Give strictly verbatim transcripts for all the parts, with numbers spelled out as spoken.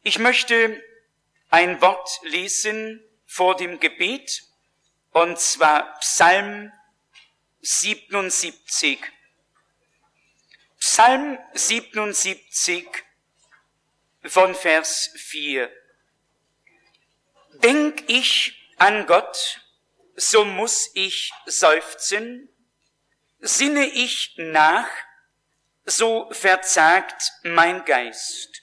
Ich möchte ein Wort lesen vor dem Gebet, und zwar Psalm siebenundsiebzig. Psalm siebenundsiebzig von Vers vier. Denk ich an Gott, so muss ich seufzen. Sinne ich nach, so verzagt mein Geist.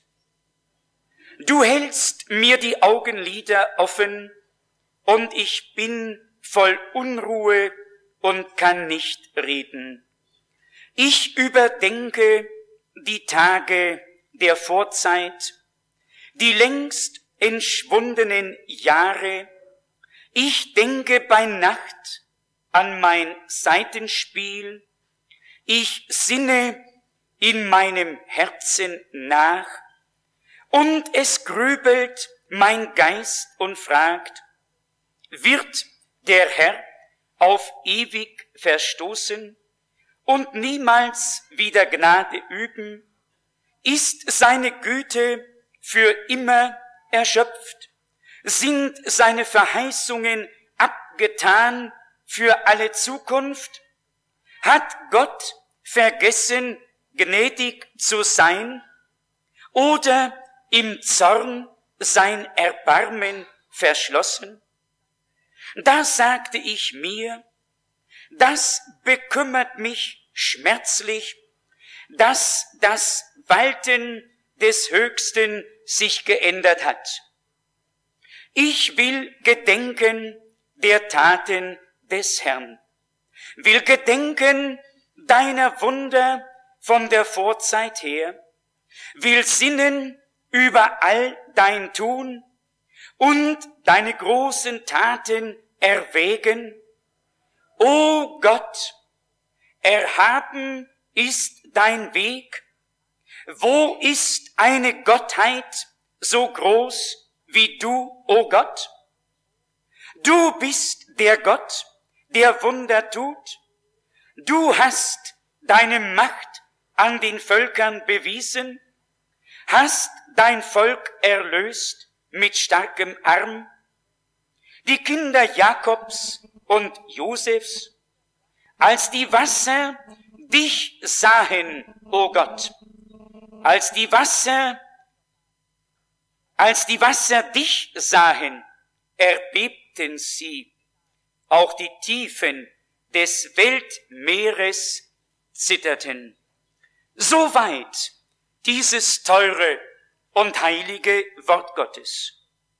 Du hältst mir die Augenlider offen, und ich bin voll Unruhe und kann nicht reden. Ich überdenke die Tage der Vorzeit, die längst entschwundenen Jahre. Ich denke bei Nacht an mein Saitenspiel. Ich sinne in meinem Herzen nach, und es grübelt mein Geist und fragt, wird der Herr auf ewig verstoßen und niemals wieder Gnade üben? Ist seine Güte für immer erschöpft? Sind seine Verheißungen abgetan für alle Zukunft? Hat Gott vergessen, gnädig zu sein, oder im Zorn sein Erbarmen verschlossen? Da sagte ich mir, das bekümmert mich schmerzlich, dass das Walten des Höchsten sich geändert hat. Ich will gedenken der Taten des Herrn, will gedenken deiner Wunder von der Vorzeit her, will sinnen über all dein Tun und deine großen Taten erwägen. O Gott, erhaben ist dein Weg. Wo ist eine Gottheit so groß wie du, o Gott? Du bist der Gott, der Wunder tut. Du hast deine Macht an den Völkern bewiesen, hast dein Volk erlöst mit starkem Arm. Die Kinder Jakobs und Josefs, als die Wasser dich sahen, o Gott, als die Wasser, als die Wasser dich sahen, erbebten sie, auch die Tiefen des Weltmeeres zitterten. Soweit dieses teure und heilige Wort Gottes.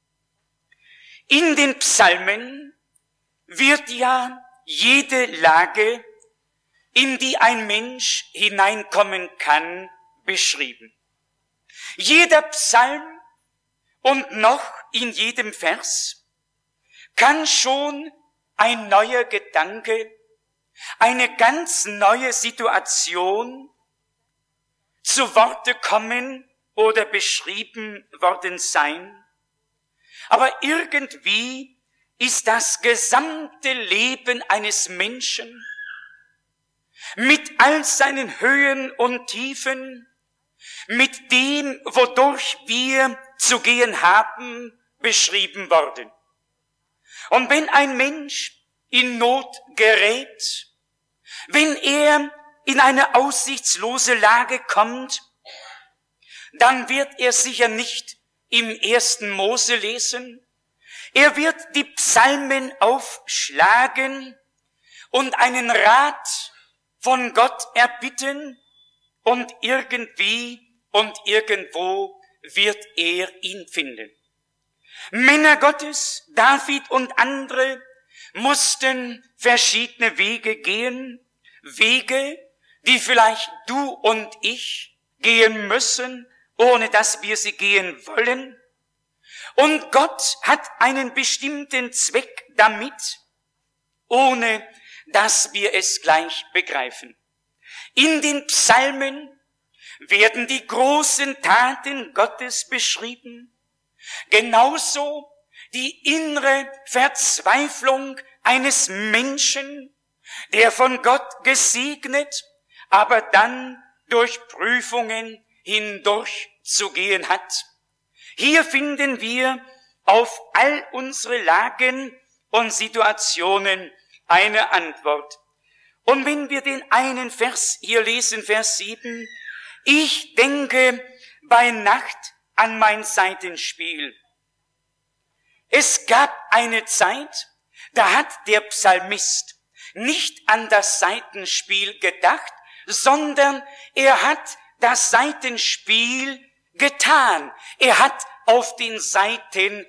In den Psalmen wird ja jede Lage, in die ein Mensch hineinkommen kann, beschrieben. Jeder Psalm und noch in jedem Vers kann schon ein neuer Gedanke, eine ganz neue Situation zu Worte kommen oder beschrieben worden sein. Aber irgendwie ist das gesamte Leben eines Menschen mit all seinen Höhen und Tiefen, mit dem, wodurch wir zu gehen haben, beschrieben worden. Und wenn ein Mensch in Not gerät, wenn er in eine aussichtslose Lage kommt, dann wird er sicher nicht im ersten Mose lesen. Er wird die Psalmen aufschlagen und einen Rat von Gott erbitten, und irgendwie und irgendwo wird er ihn finden. Männer Gottes, David und andere, mussten verschiedene Wege gehen, Wege, die vielleicht du und ich gehen müssen, ohne dass wir sie gehen wollen. Und Gott hat einen bestimmten Zweck damit, ohne dass wir es gleich begreifen. In den Psalmen werden die großen Taten Gottes beschrieben, genauso die innere Verzweiflung eines Menschen, der von Gott gesegnet, aber dann durch Prüfungen hindurchzugehen hat. Hier finden wir auf all unsere Lagen und Situationen eine Antwort. Und wenn wir den einen Vers hier lesen, Vers sieben, ich denke bei Nacht an mein Saitenspiel. Es gab eine Zeit, da hat der Psalmist nicht an das Saitenspiel gedacht, sondern er hat das Saitenspiel getan. Er hat auf den Saiten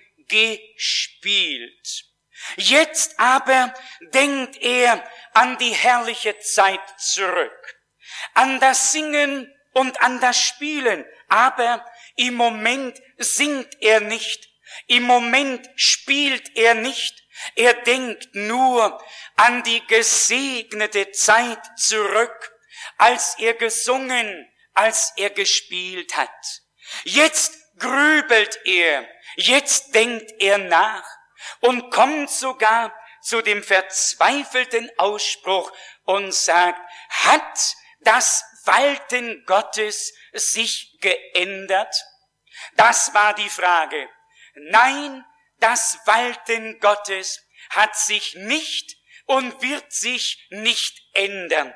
gespielt. Jetzt aber denkt er an die herrliche Zeit zurück, an das Singen und an das Spielen, aber im Moment singt er nicht, im Moment spielt er nicht, er denkt nur an die gesegnete Zeit zurück, als er gesungen, als er gespielt hat. Jetzt grübelt er, jetzt denkt er nach und kommt sogar zu dem verzweifelten Ausspruch und sagt, hat das Walten Gottes sich geändert? Das war die Frage. Nein, das Walten Gottes hat sich nicht und wird sich nicht ändern.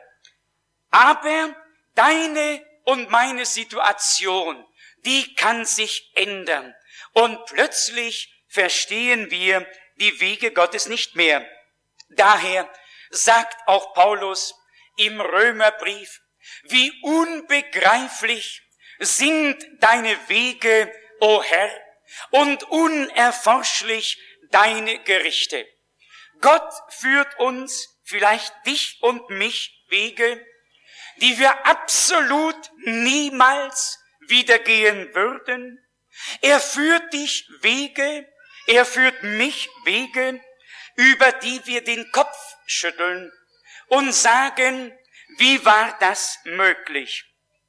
Aber deine und meine Situation, die kann sich ändern. Und plötzlich verstehen wir die Wege Gottes nicht mehr. Daher sagt auch Paulus im Römerbrief, wie unbegreiflich sind deine Wege, o Herr, und unerforschlich deine Gerichte. Gott führt uns, vielleicht dich und mich, Wege, die wir absolut niemals wieder gehen würden. Er führt dich Wege, er führt mich Wege, über die wir den Kopf schütteln und sagen, wie war das möglich?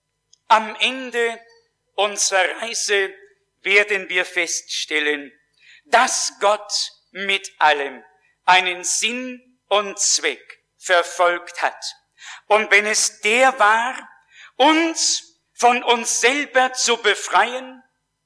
Am Ende unserer Reise werden wir feststellen, dass Gott mit allem einen Sinn und Zweck verfolgt hat. Und wenn es der war, uns von uns selber zu befreien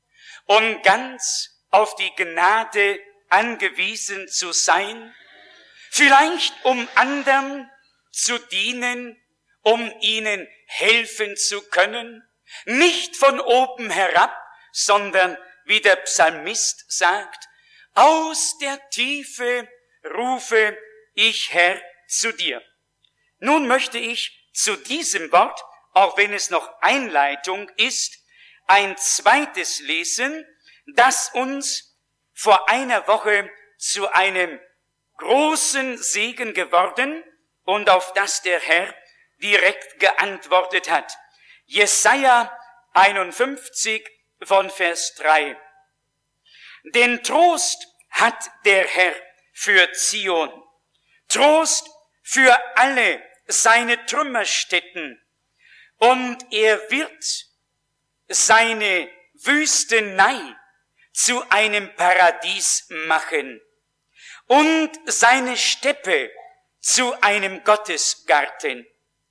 und ganz auf die Gnade angewiesen zu sein, vielleicht um anderen zu dienen, um ihnen helfen zu können, nicht von oben herab, sondern, wie der Psalmist sagt, aus der Tiefe rufe ich, Herr, zu dir. Nun möchte ich zu diesem Wort, auch wenn es noch Einleitung ist, ein zweites lesen, das uns vor einer Woche zu einem großen Segen geworden und auf das der Herr direkt geantwortet hat. Jesaja einundfünfzig von Vers drei. Denn Trost hat der Herr für Zion, Trost für alle seine Trümmerstätten, und er wird seine Wüstenei zu einem Paradies machen und seine Steppe zu einem Gottesgarten.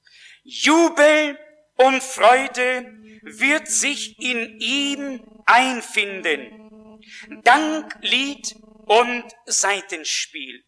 Jubel und Freude wird sich in ihm einfinden, Danklied und Saitenspiel.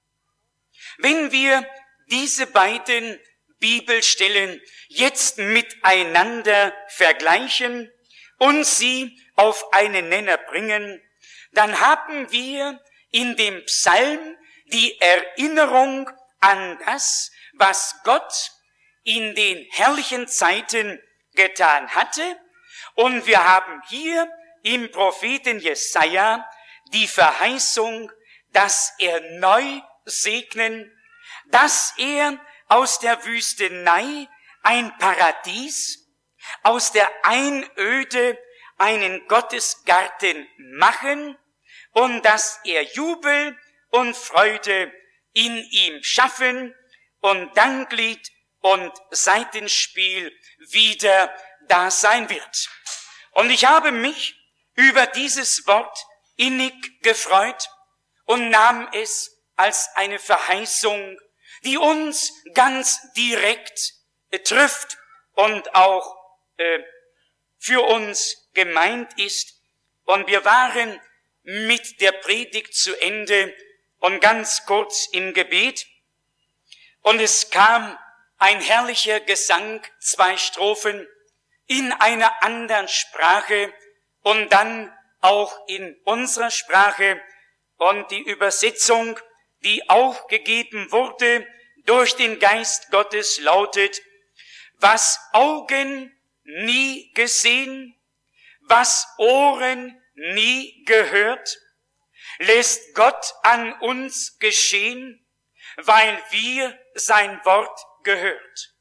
Wenn wir diese beiden Bibelstellen jetzt miteinander vergleichen und sie auf einen Nenner bringen, dann haben wir in dem Psalm die Erinnerung an das, was Gott in den herrlichen Zeiten getan hatte, und wir haben hier im Propheten Jesaja die Verheißung, dass er neu segnen, dass er aus der Wüstenei ein Paradies, aus der Einöde einen Gottesgarten machen und dass er Jubel und Freude in ihm schaffen und Danklied und Saitenspiel wieder da sein wird. Und ich habe mich über dieses Wort innig gefreut und nahm es als eine Verheißung, die uns ganz direkt äh, trifft und auch äh, für uns gemeint ist. und wir waren mit der Predigt zu Ende und ganz kurz im Gebet. Und es kam ein herrlicher Gesang, zwei Strophen in einer anderen Sprache und dann auch in unserer Sprache. Und die Übersetzung, die auch gegeben wurde durch den Geist Gottes, lautet: Was Augen nie gesehen, was Ohren nie gehört, lässt Gott an uns geschehen, weil wir sein Wort gehört.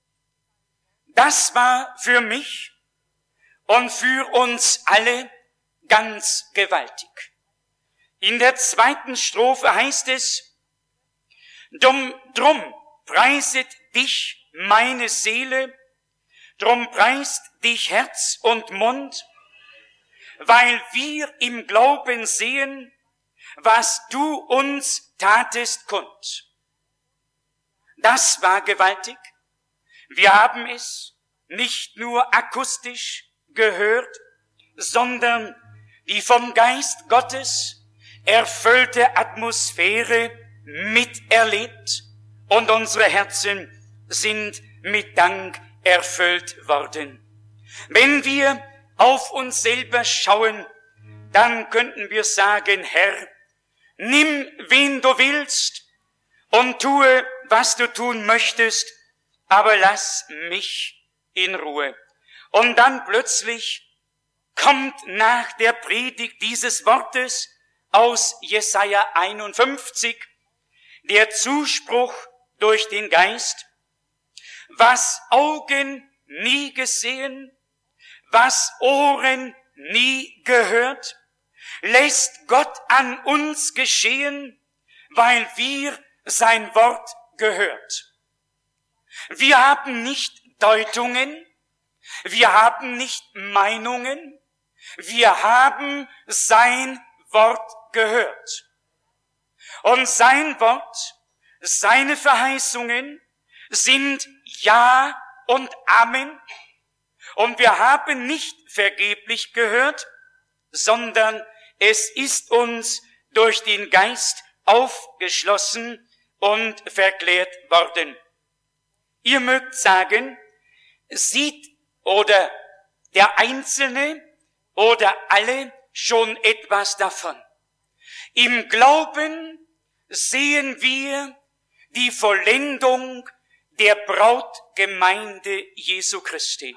Das war für mich und für uns alle ganz gewaltig. In der zweiten Strophe heißt es: Drum, drum preiset dich meine Seele, drum preist dich Herz und Mund, weil wir im Glauben sehen, was du uns tatest kund. Das war gewaltig. Wir haben es nicht nur akustisch gehört, sondern die vom Geist Gottes erfüllte Atmosphäre miterlebt und unsere Herzen sind mit Dank erfüllt worden. Wenn wir auf uns selber schauen, dann könnten wir sagen: Herr, nimm, wen du willst und tue, was du tun möchtest, aber lass mich in Ruhe. Und dann plötzlich kommt nach der Predigt dieses Wortes aus Jesaja einundfünfzig der Zuspruch durch den Geist: Was Augen nie gesehen, was Ohren nie gehört, lässt Gott an uns geschehen, weil wir sein Wort gehört. Wir haben nicht Deutungen, wir haben nicht Meinungen, wir haben sein Wort gehört. Und sein Wort, seine Verheißungen sind Ja und Amen. Und wir haben nicht vergeblich gehört, sondern es ist uns durch den Geist aufgeschlossen und verklärt worden. Ihr mögt sagen, sieht oder der Einzelne oder alle schon etwas davon. Im Glauben sehen wir die Vollendung der Brautgemeinde Jesu Christi.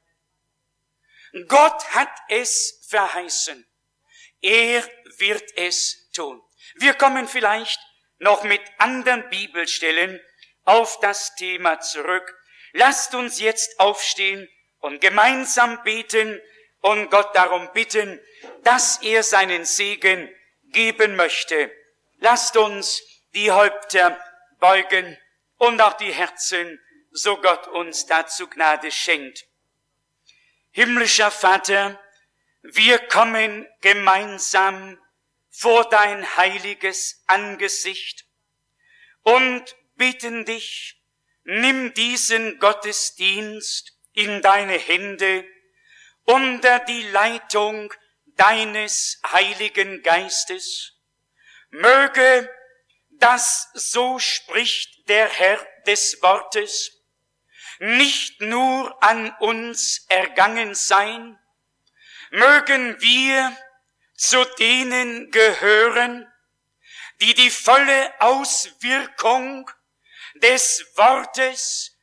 Gott hat es verheißen. Er wird es tun. Wir kommen vielleicht noch mit anderen Bibelstellen auf das Thema zurück. Lasst uns jetzt aufstehen und gemeinsam beten und Gott darum bitten, dass er seinen Segen geben möchte. Lasst uns die Häupter beugen und auch die Herzen, so Gott uns dazu Gnade schenkt. Himmlischer Vater, wir kommen gemeinsam vor dein heiliges Angesicht und bitten dich, nimm diesen Gottesdienst in deine Hände unter die Leitung deines Heiligen Geistes. Möge das, so spricht der Herr des Wortes, nicht nur an uns ergangen sein, mögen wir zu denen gehören, die die volle Auswirkung des Wortes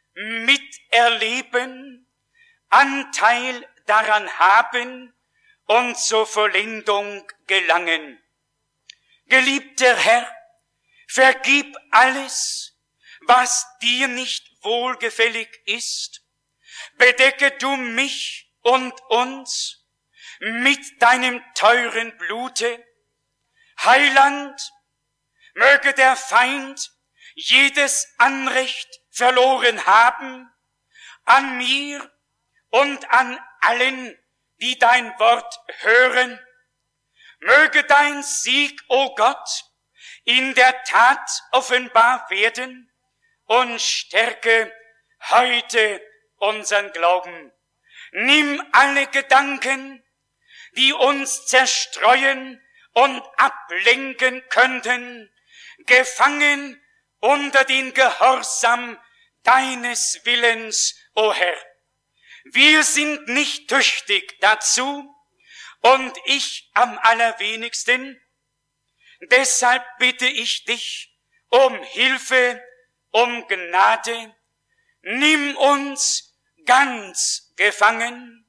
miterleben, Anteil daran haben und zur Vollendung gelangen. Geliebter Herr, vergib alles, was dir nicht wohlgefällig ist. Bedecke du mich und uns mit deinem teuren Blute. Heiland, möge der Feind jedes Anrecht verloren haben, an mir und an allen, die dein Wort hören. Möge dein Sieg, o Gott, in der Tat offenbar werden und stärke heute unseren Glauben. Nimm alle Gedanken, die uns zerstreuen und ablenken könnten, gefangen unter den Gehorsam deines Willens, o Herr. Wir sind nicht tüchtig dazu und ich am allerwenigsten. Deshalb bitte ich dich um Hilfe, um Gnade. Nimm uns ganz gefangen.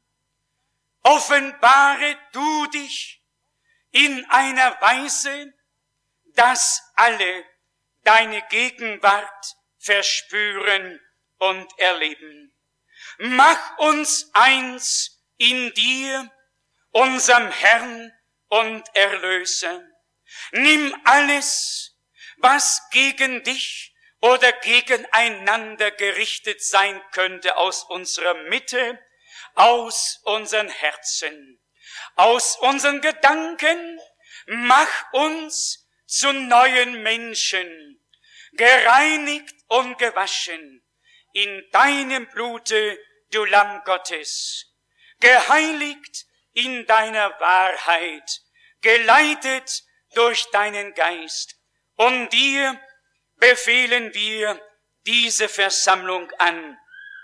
Offenbare du dich in einer Weise, dass alle deine Gegenwart verspüren und erleben. Mach uns eins in dir, unserem Herrn und Erlöser. Nimm alles, was gegen dich oder gegeneinander gerichtet sein könnte, aus unserer Mitte, aus unseren Herzen, aus unseren Gedanken. Mach uns zu neuen Menschen, gereinigt und gewaschen in deinem Blute, du Lamm Gottes, geheiligt in deiner Wahrheit, geleitet durch deinen Geist. Und dir befehlen wir diese Versammlung an.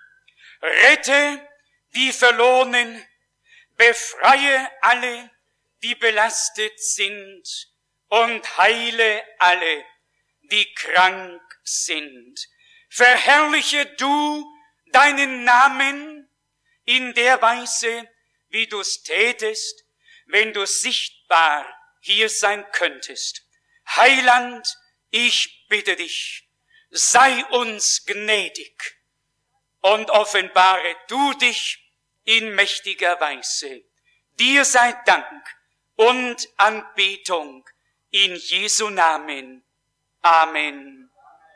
Rette die Verlorenen, befreie alle, die belastet sind, und heile alle, die krank sind. Verherrliche du deinen Namen in der Weise, wie du's tätest, wenn du sichtbar hier sein könntest. Heiland, ich bitte dich, sei uns gnädig und offenbare du dich in mächtiger Weise. Dir sei Dank und Anbetung in Jesu Namen. Amen.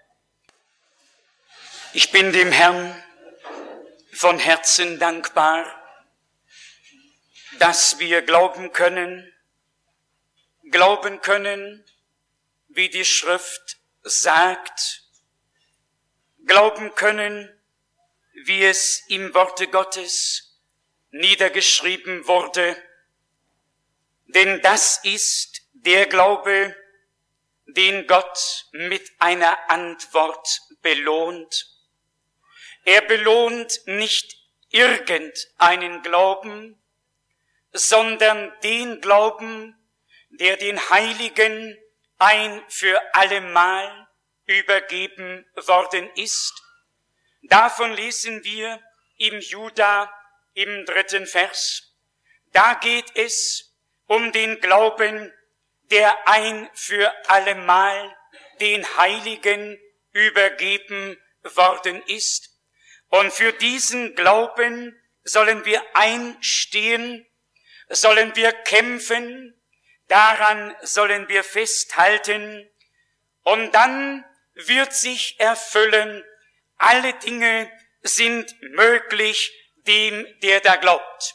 Ich bin dem Herrn von Herzen dankbar, dass wir glauben können, glauben können, wie die Schrift sagt, glauben können, wie es im Worte Gottes niedergeschrieben wurde. Denn das ist der Glaube, den Gott mit einer Antwort belohnt. Er belohnt nicht irgendeinen Glauben, sondern den Glauben, der den Heiligen ein für allemal übergeben worden ist. Davon lesen wir im Juda im dritten Vers. Da geht es um den Glauben, der ein für allemal den Heiligen übergeben worden ist. Und für diesen Glauben sollen wir einstehen, sollen wir kämpfen, daran sollen wir festhalten, und dann wird sich erfüllen, alle Dinge sind möglich dem, der da glaubt.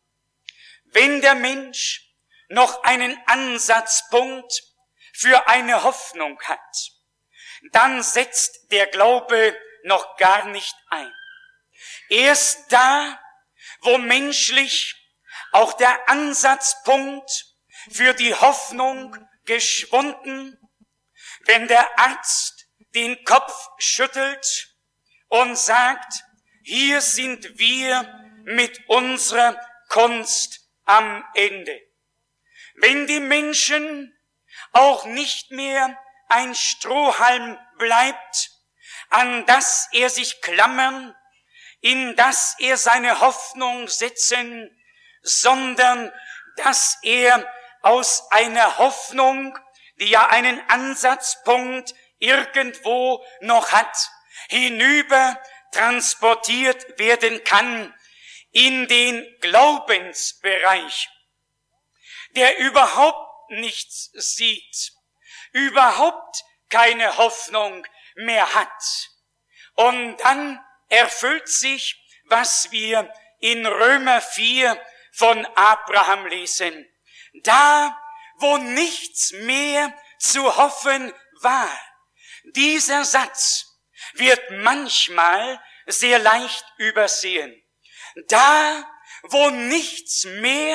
Wenn der Mensch noch einen Ansatzpunkt für eine Hoffnung hat, dann setzt der Glaube noch gar nicht ein. Erst da, wo menschlich auch der Ansatzpunkt für die Hoffnung geschwunden, wenn der Arzt den Kopf schüttelt und sagt, hier sind wir mit unserer Kunst am Ende. Wenn die Menschen auch nicht mehr ein Strohhalm bleibt, an das er sich klammern, in das er seine Hoffnung setzen, sondern dass er aus einer Hoffnung, die ja einen Ansatzpunkt irgendwo noch hat, hinüber transportiert werden kann in den Glaubensbereich, der überhaupt nichts sieht, überhaupt keine Hoffnung mehr hat. Und dann erfüllt sich, was wir in Römer vier von Abraham lesen. Da, wo nichts mehr zu hoffen war. Dieser Satz wird manchmal sehr leicht übersehen. Da, wo nichts mehr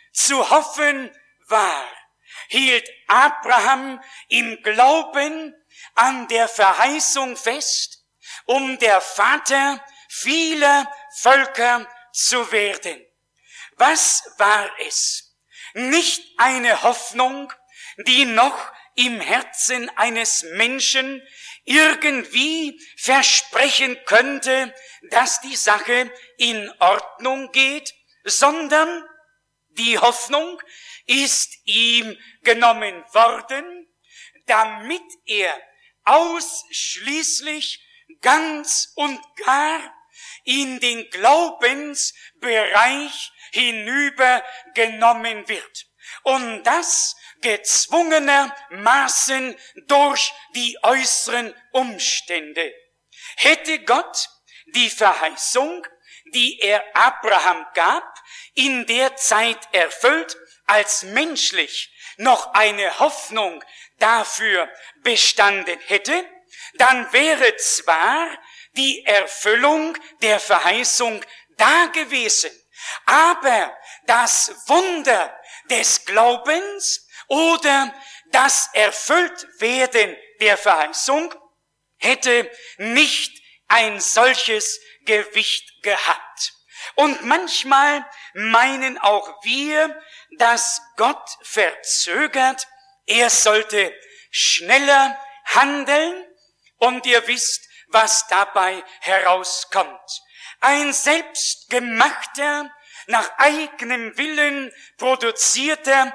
zu hoffen war, hielt Abraham im Glauben an der Verheißung fest, um der Vater vieler Völker zu werden. Was war es? Nicht eine Hoffnung, die noch im Herzen eines Menschen irgendwie versprechen könnte, dass die Sache in Ordnung geht, sondern die Hoffnung ist ihm genommen worden, damit er ausschließlich ganz und gar in den Glaubensbereich hinübergenommen wird. Und das gezwungenermaßen durch die äußeren Umstände. Hätte Gott die Verheißung, die er Abraham gab, in der Zeit erfüllt, als menschlich noch eine Hoffnung dafür bestanden hätte, dann wäre zwar die Erfüllung der Verheißung da gewesen, aber das Wunder des Glaubens oder das Erfülltwerden der Verheißung hätte nicht ein solches Gewicht gehabt. Und manchmal meinen auch wir, dass Gott verzögert, er sollte schneller handeln, und ihr wisst, was dabei herauskommt. Ein selbstgemachter, nach eigenem Willen produzierter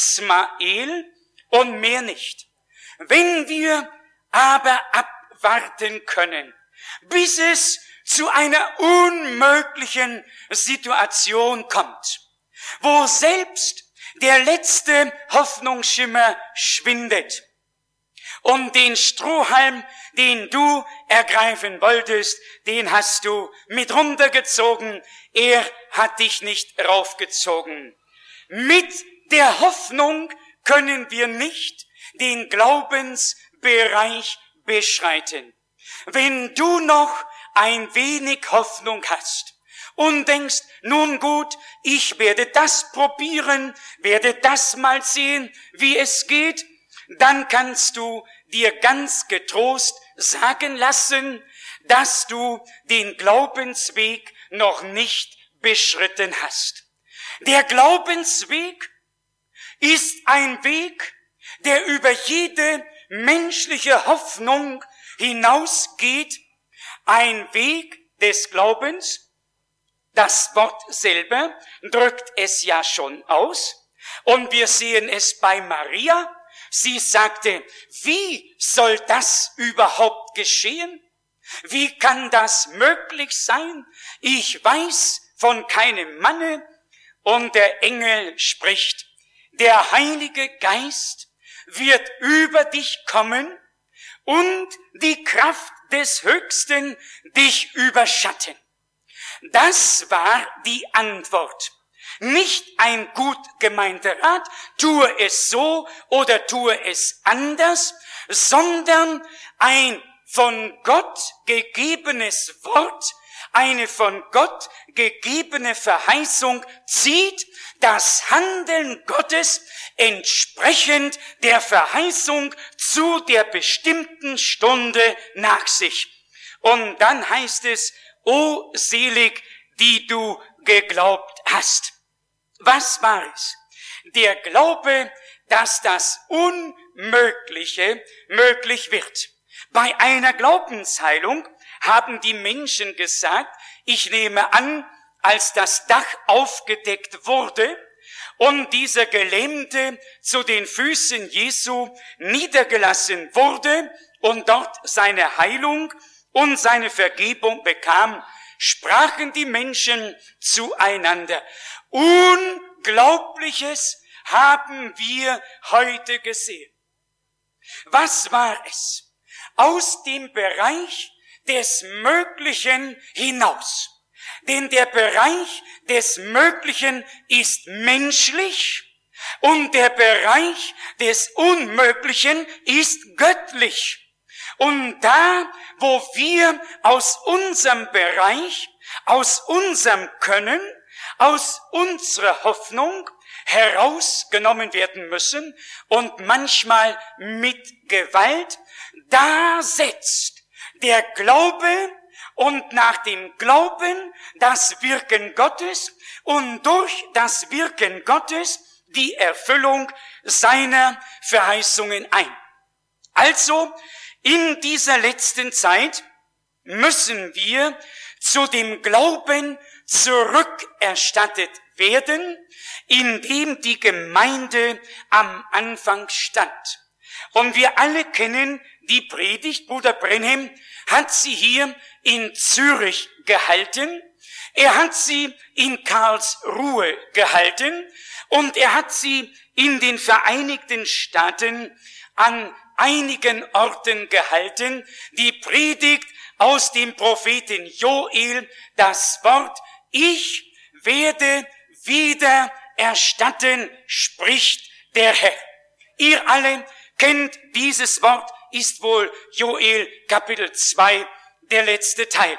Ismael und mehr nicht. Wenn wir aber abwarten können, bis es zu einer unmöglichen Situation kommt, wo selbst der letzte Hoffnungsschimmer schwindet und den Strohhalm, den du ergreifen wolltest, den hast du mit runtergezogen, er hat dich nicht raufgezogen. Mit der Hoffnung können wir nicht den Glaubensbereich beschreiten. Wenn du noch ein wenig Hoffnung hast und denkst, nun gut, ich werde das probieren, werde das mal sehen, wie es geht, dann kannst du dir ganz getrost sagen lassen, dass du den Glaubensweg noch nicht beschritten hast. Der Glaubensweg ist ein Weg, der über jede menschliche Hoffnung hinausgeht, ein Weg des Glaubens. Das Wort selber drückt es ja schon aus, und wir sehen es bei Maria. Sie sagte, wie soll das überhaupt geschehen? Wie kann das möglich sein? Ich weiß von keinem Manne. Und der Engel spricht, der Heilige Geist wird über dich kommen und die Kraft des Höchsten dich überschatten. Das war die Antwort. Nicht ein gut gemeinter Rat, tue es so oder tue es anders, sondern ein von Gott gegebenes Wort, eine von Gott gegebene Verheißung zieht das Handeln Gottes entsprechend der Verheißung zu der bestimmten Stunde nach sich. Und dann heißt es, o selig, die du geglaubt hast. Was war es? Der Glaube, dass das Unmögliche möglich wird. Bei einer Glaubensheilung haben die Menschen gesagt, ich nehme an, als das Dach aufgedeckt wurde und dieser Gelähmte zu den Füßen Jesu niedergelassen wurde und dort seine Heilung und seine Vergebung bekam, sprachen die Menschen zueinander, Unglaubliches haben wir heute gesehen. Was war es? Aus dem Bereich des Möglichen hinaus. Denn der Bereich des Möglichen ist menschlich und der Bereich des Unmöglichen ist göttlich. Und da, wo wir aus unserem Bereich, aus unserem Können, aus unserer Hoffnung herausgenommen werden müssen und manchmal mit Gewalt, da setzt der Glaube und nach dem Glauben das Wirken Gottes und durch das Wirken Gottes die Erfüllung seiner Verheißungen ein. Also in dieser letzten Zeit müssen wir zu dem Glauben zurückerstattet werden, in dem die Gemeinde am Anfang stand. Und wir alle kennen die Predigt, Bruder Brenhem hat sie hier in Zürich gehalten, er hat sie in Karlsruhe gehalten und er hat sie in den Vereinigten Staaten an einigen Orten gehalten, die Predigt aus dem Propheten Joel, das Wort, ich werde wieder erstatten, spricht der Herr. Ihr alle kennt dieses Wort, ist wohl Joel Kapitel zwei, der letzte Teil.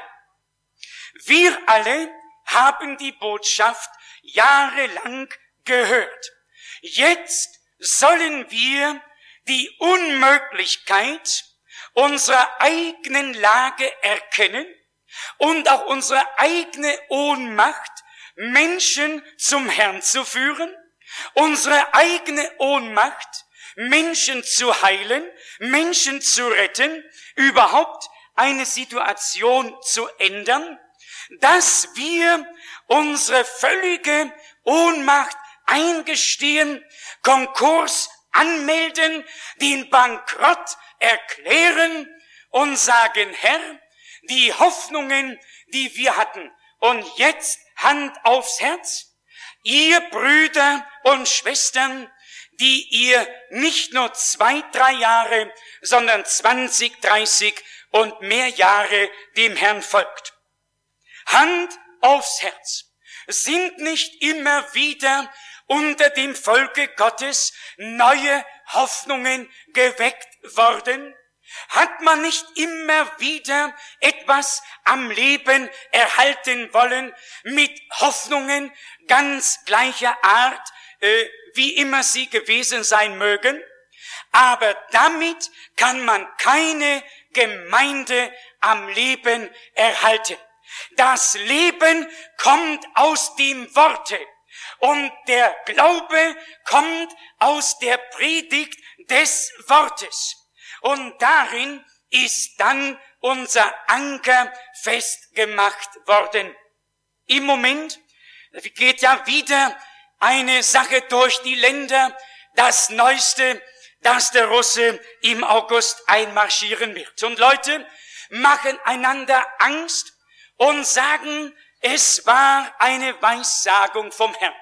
Wir alle haben die Botschaft jahrelang gehört. Jetzt sollen wir die Unmöglichkeit unserer eigenen Lage erkennen und auch unsere eigene Ohnmacht, Menschen zum Herrn zu führen, unsere eigene Ohnmacht, Menschen zu heilen, Menschen zu retten, überhaupt eine Situation zu ändern, dass wir unsere völlige Ohnmacht eingestehen, Konkurs anmelden, den Bankrott erklären und sagen, Herr, die Hoffnungen, die wir hatten, und jetzt Hand aufs Herz, ihr Brüder und Schwestern, die ihr nicht nur zwei, drei Jahre, sondern zwanzig, dreißig und mehr Jahre dem Herrn folgt. Hand aufs Herz. Sind nicht immer wieder unter dem Volke Gottes neue Hoffnungen geweckt worden? Hat man nicht immer wieder etwas am Leben erhalten wollen mit Hoffnungen ganz gleicher Art, äh, wie immer sie gewesen sein mögen? Aber damit kann man keine Gemeinde am Leben erhalten. Das Leben kommt aus dem Worte und der Glaube kommt aus der Predigt des Wortes. Und darin ist dann unser Anker festgemacht worden. Im Moment geht ja wieder eine Sache durch die Länder, das Neueste, dass der Russe im August einmarschieren wird. Und Leute machen einander Angst und sagen, es war eine Weissagung vom Herrn.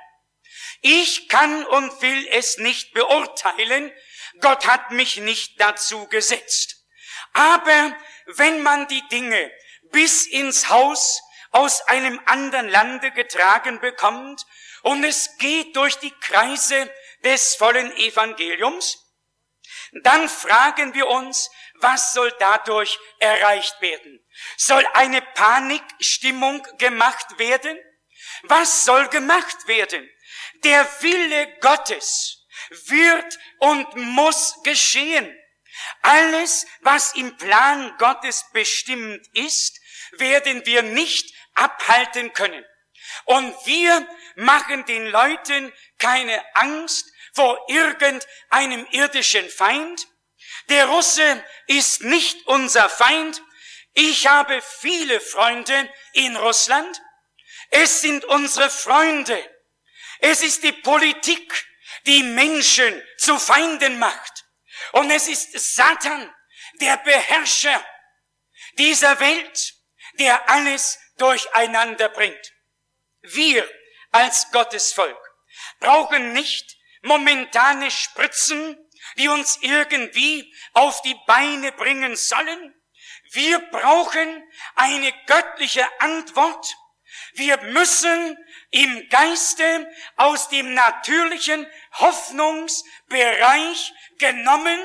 Ich kann und will es nicht beurteilen, Gott hat mich nicht dazu gesetzt. Aber wenn man die Dinge bis ins Haus aus einem anderen Lande getragen bekommt und es geht durch die Kreise des vollen Evangeliums, dann fragen wir uns, was soll dadurch erreicht werden? Soll eine Panikstimmung gemacht werden? Was soll gemacht werden? Der Wille Gottes wird und muss geschehen. Alles, was im Plan Gottes bestimmt ist, werden wir nicht abhalten können. Und wir machen den Leuten keine Angst vor irgendeinem irdischen Feind. Der Russe ist nicht unser Feind. Ich habe viele Freunde in Russland. Es sind unsere Freunde. Es ist die Politik, die Menschen zu Feinden macht. Und es ist Satan, der Beherrscher dieser Welt, der alles durcheinander bringt. Wir als Gottesvolk brauchen nicht momentane Spritzen, die uns irgendwie auf die Beine bringen sollen. Wir brauchen eine göttliche Antwort. Wir müssen im Geiste aus dem natürlichen Hoffnungsbereich genommen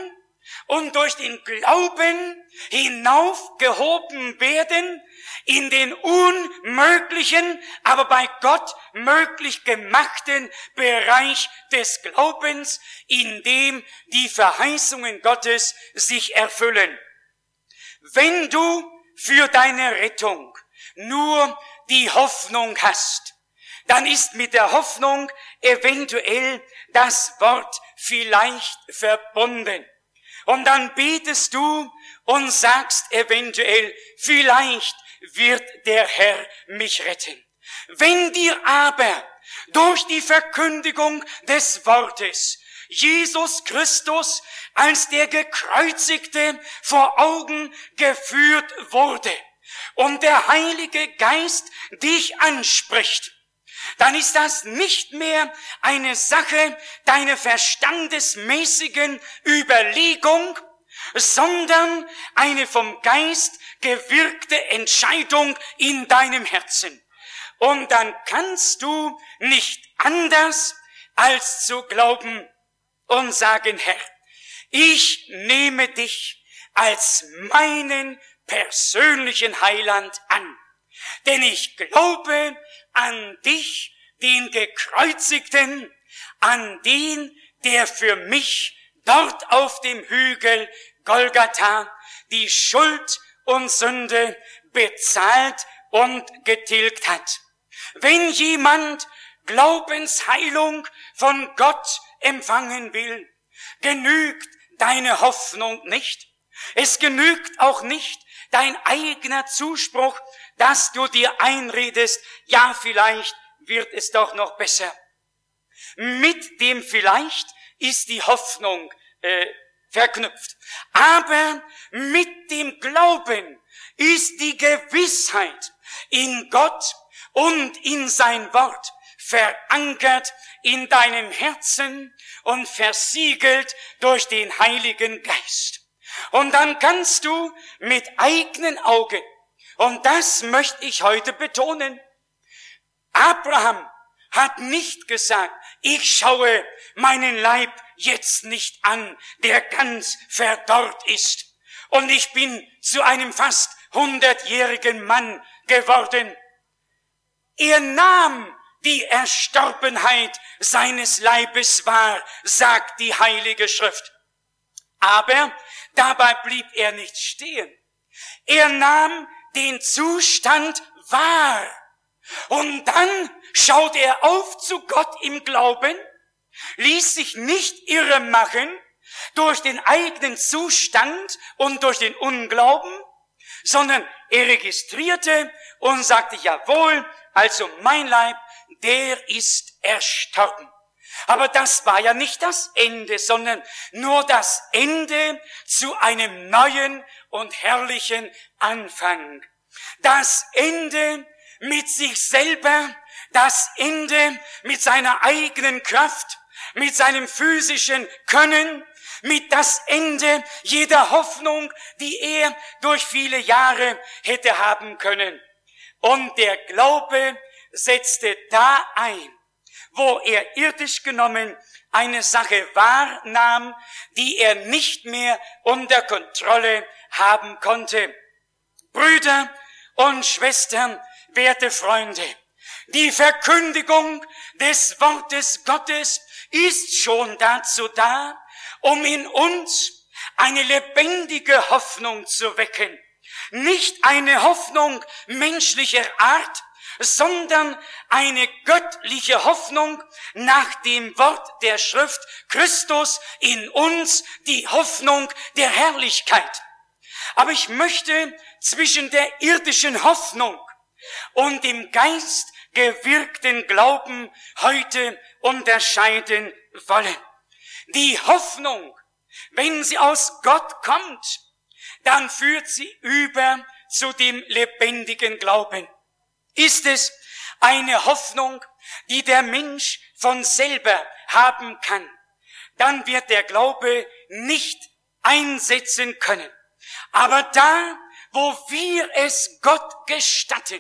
und durch den Glauben hinaufgehoben werden in den unmöglichen, aber bei Gott möglich gemachten Bereich des Glaubens, in dem die Verheißungen Gottes sich erfüllen. Wenn du für deine Rettung nur die Hoffnung hast, dann ist mit der Hoffnung eventuell das Wort vielleicht verbunden. Und dann betest du und sagst eventuell, vielleicht wird der Herr mich retten. Wenn dir aber durch die Verkündigung des Wortes Jesus Christus als der Gekreuzigte vor Augen geführt wurde und der Heilige Geist dich anspricht, dann ist das nicht mehr eine Sache deiner verstandesmäßigen Überlegung, sondern eine vom Geist gewirkte Entscheidung in deinem Herzen. Und dann kannst du nicht anders als zu glauben und sagen, Herr, ich nehme dich als meinen persönlichen Heiland an, denn ich glaube an dich, den Gekreuzigten, an den, der für mich dort auf dem Hügel Golgatha die Schuld und Sünde bezahlt und getilgt hat. Wenn jemand Glaubensheilung von Gott empfangen will, genügt deine Hoffnung nicht. Es genügt auch nicht dein eigener Zuspruch, dass du dir einredest, ja, vielleicht wird es doch noch besser. Mit dem vielleicht ist die Hoffnung äh, verknüpft. Aber mit dem Glauben ist die Gewissheit in Gott und in sein Wort verankert in deinem Herzen und versiegelt durch den Heiligen Geist. Und dann kannst du mit eigenen Augen, und das möchte ich heute betonen, Abraham hat nicht gesagt, ich schaue meinen Leib jetzt nicht an, der ganz verdorrt ist, und ich bin zu einem fast hundertjährigen Mann geworden. Er nahm die Erstorbenheit seines Leibes wahr, sagt die Heilige Schrift. Aber dabei blieb er nicht stehen. Er nahm den Zustand wahr. Und dann schaut er auf zu Gott im Glauben, ließ sich nicht irre machen durch den eigenen Zustand und durch den Unglauben, sondern er registrierte und sagte, jawohl, also mein Leib, der ist erstorben. Aber das war ja nicht das Ende, sondern nur das Ende zu einem neuen und herrlichen Anfang. Das Ende mit sich selber, das Ende mit seiner eigenen Kraft, mit seinem physischen Können, mit das Ende jeder Hoffnung, die er durch viele Jahre hätte haben können. Und der Glaube setzte da ein, wo er irdisch genommen eine Sache wahrnahm, die er nicht mehr unter Kontrolle haben konnte. Brüder und Schwestern, werte Freunde, die Verkündigung des Wortes Gottes ist schon dazu da, um in uns eine lebendige Hoffnung zu wecken. Nicht eine Hoffnung menschlicher Art, sondern eine göttliche Hoffnung nach dem Wort der Schrift, Christus in uns, die Hoffnung der Herrlichkeit. Aber ich möchte zwischen der irdischen Hoffnung und dem Geist gewirkten Glauben heute unterscheiden wollen. Die Hoffnung, wenn sie aus Gott kommt, dann führt sie über zu dem lebendigen Glauben. Ist es eine Hoffnung, die der Mensch von selber haben kann, dann wird der Glaube nicht einsetzen können. Aber da, wo wir es Gott gestatten,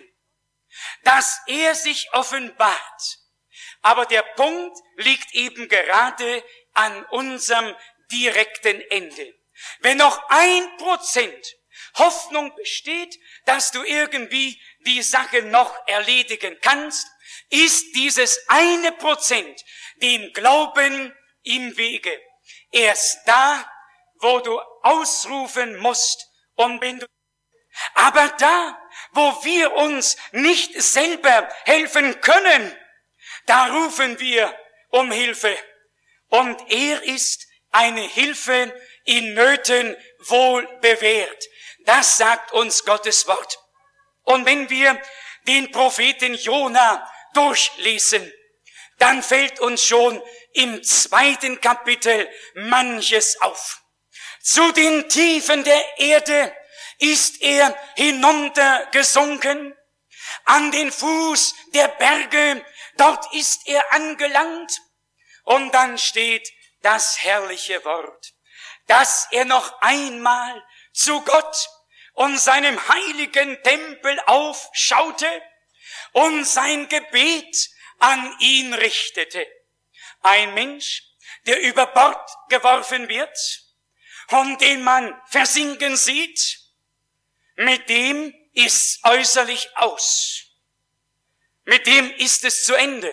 dass er sich offenbart, aber der Punkt liegt eben gerade an unserem direkten Ende. wenn noch ein Prozent Hoffnung besteht, dass du irgendwie die Sache noch erledigen kannst, ist dieses eine Prozent dem Glauben im Wege. Erst da, wo du ausrufen musst, und wenn du, aber da, wo wir uns nicht selber helfen können, da rufen wir um Hilfe. Und er ist eine Hilfe in Nöten wohl bewährt. Das sagt uns Gottes Wort. Und wenn wir den Propheten Jona durchlesen, dann fällt uns schon im zweiten Kapitel manches auf. Zu den Tiefen der Erde ist er hinuntergesunken. An den Fuß der Berge, dort ist er angelangt. Und dann steht das herrliche Wort, dass er noch einmal zu Gott und seinem heiligen Tempel aufschaute und sein Gebet an ihn richtete. Ein Mensch, der über Bord geworfen wird und den man versinken sieht, mit dem ist's äußerlich aus. Mit dem ist es zu Ende.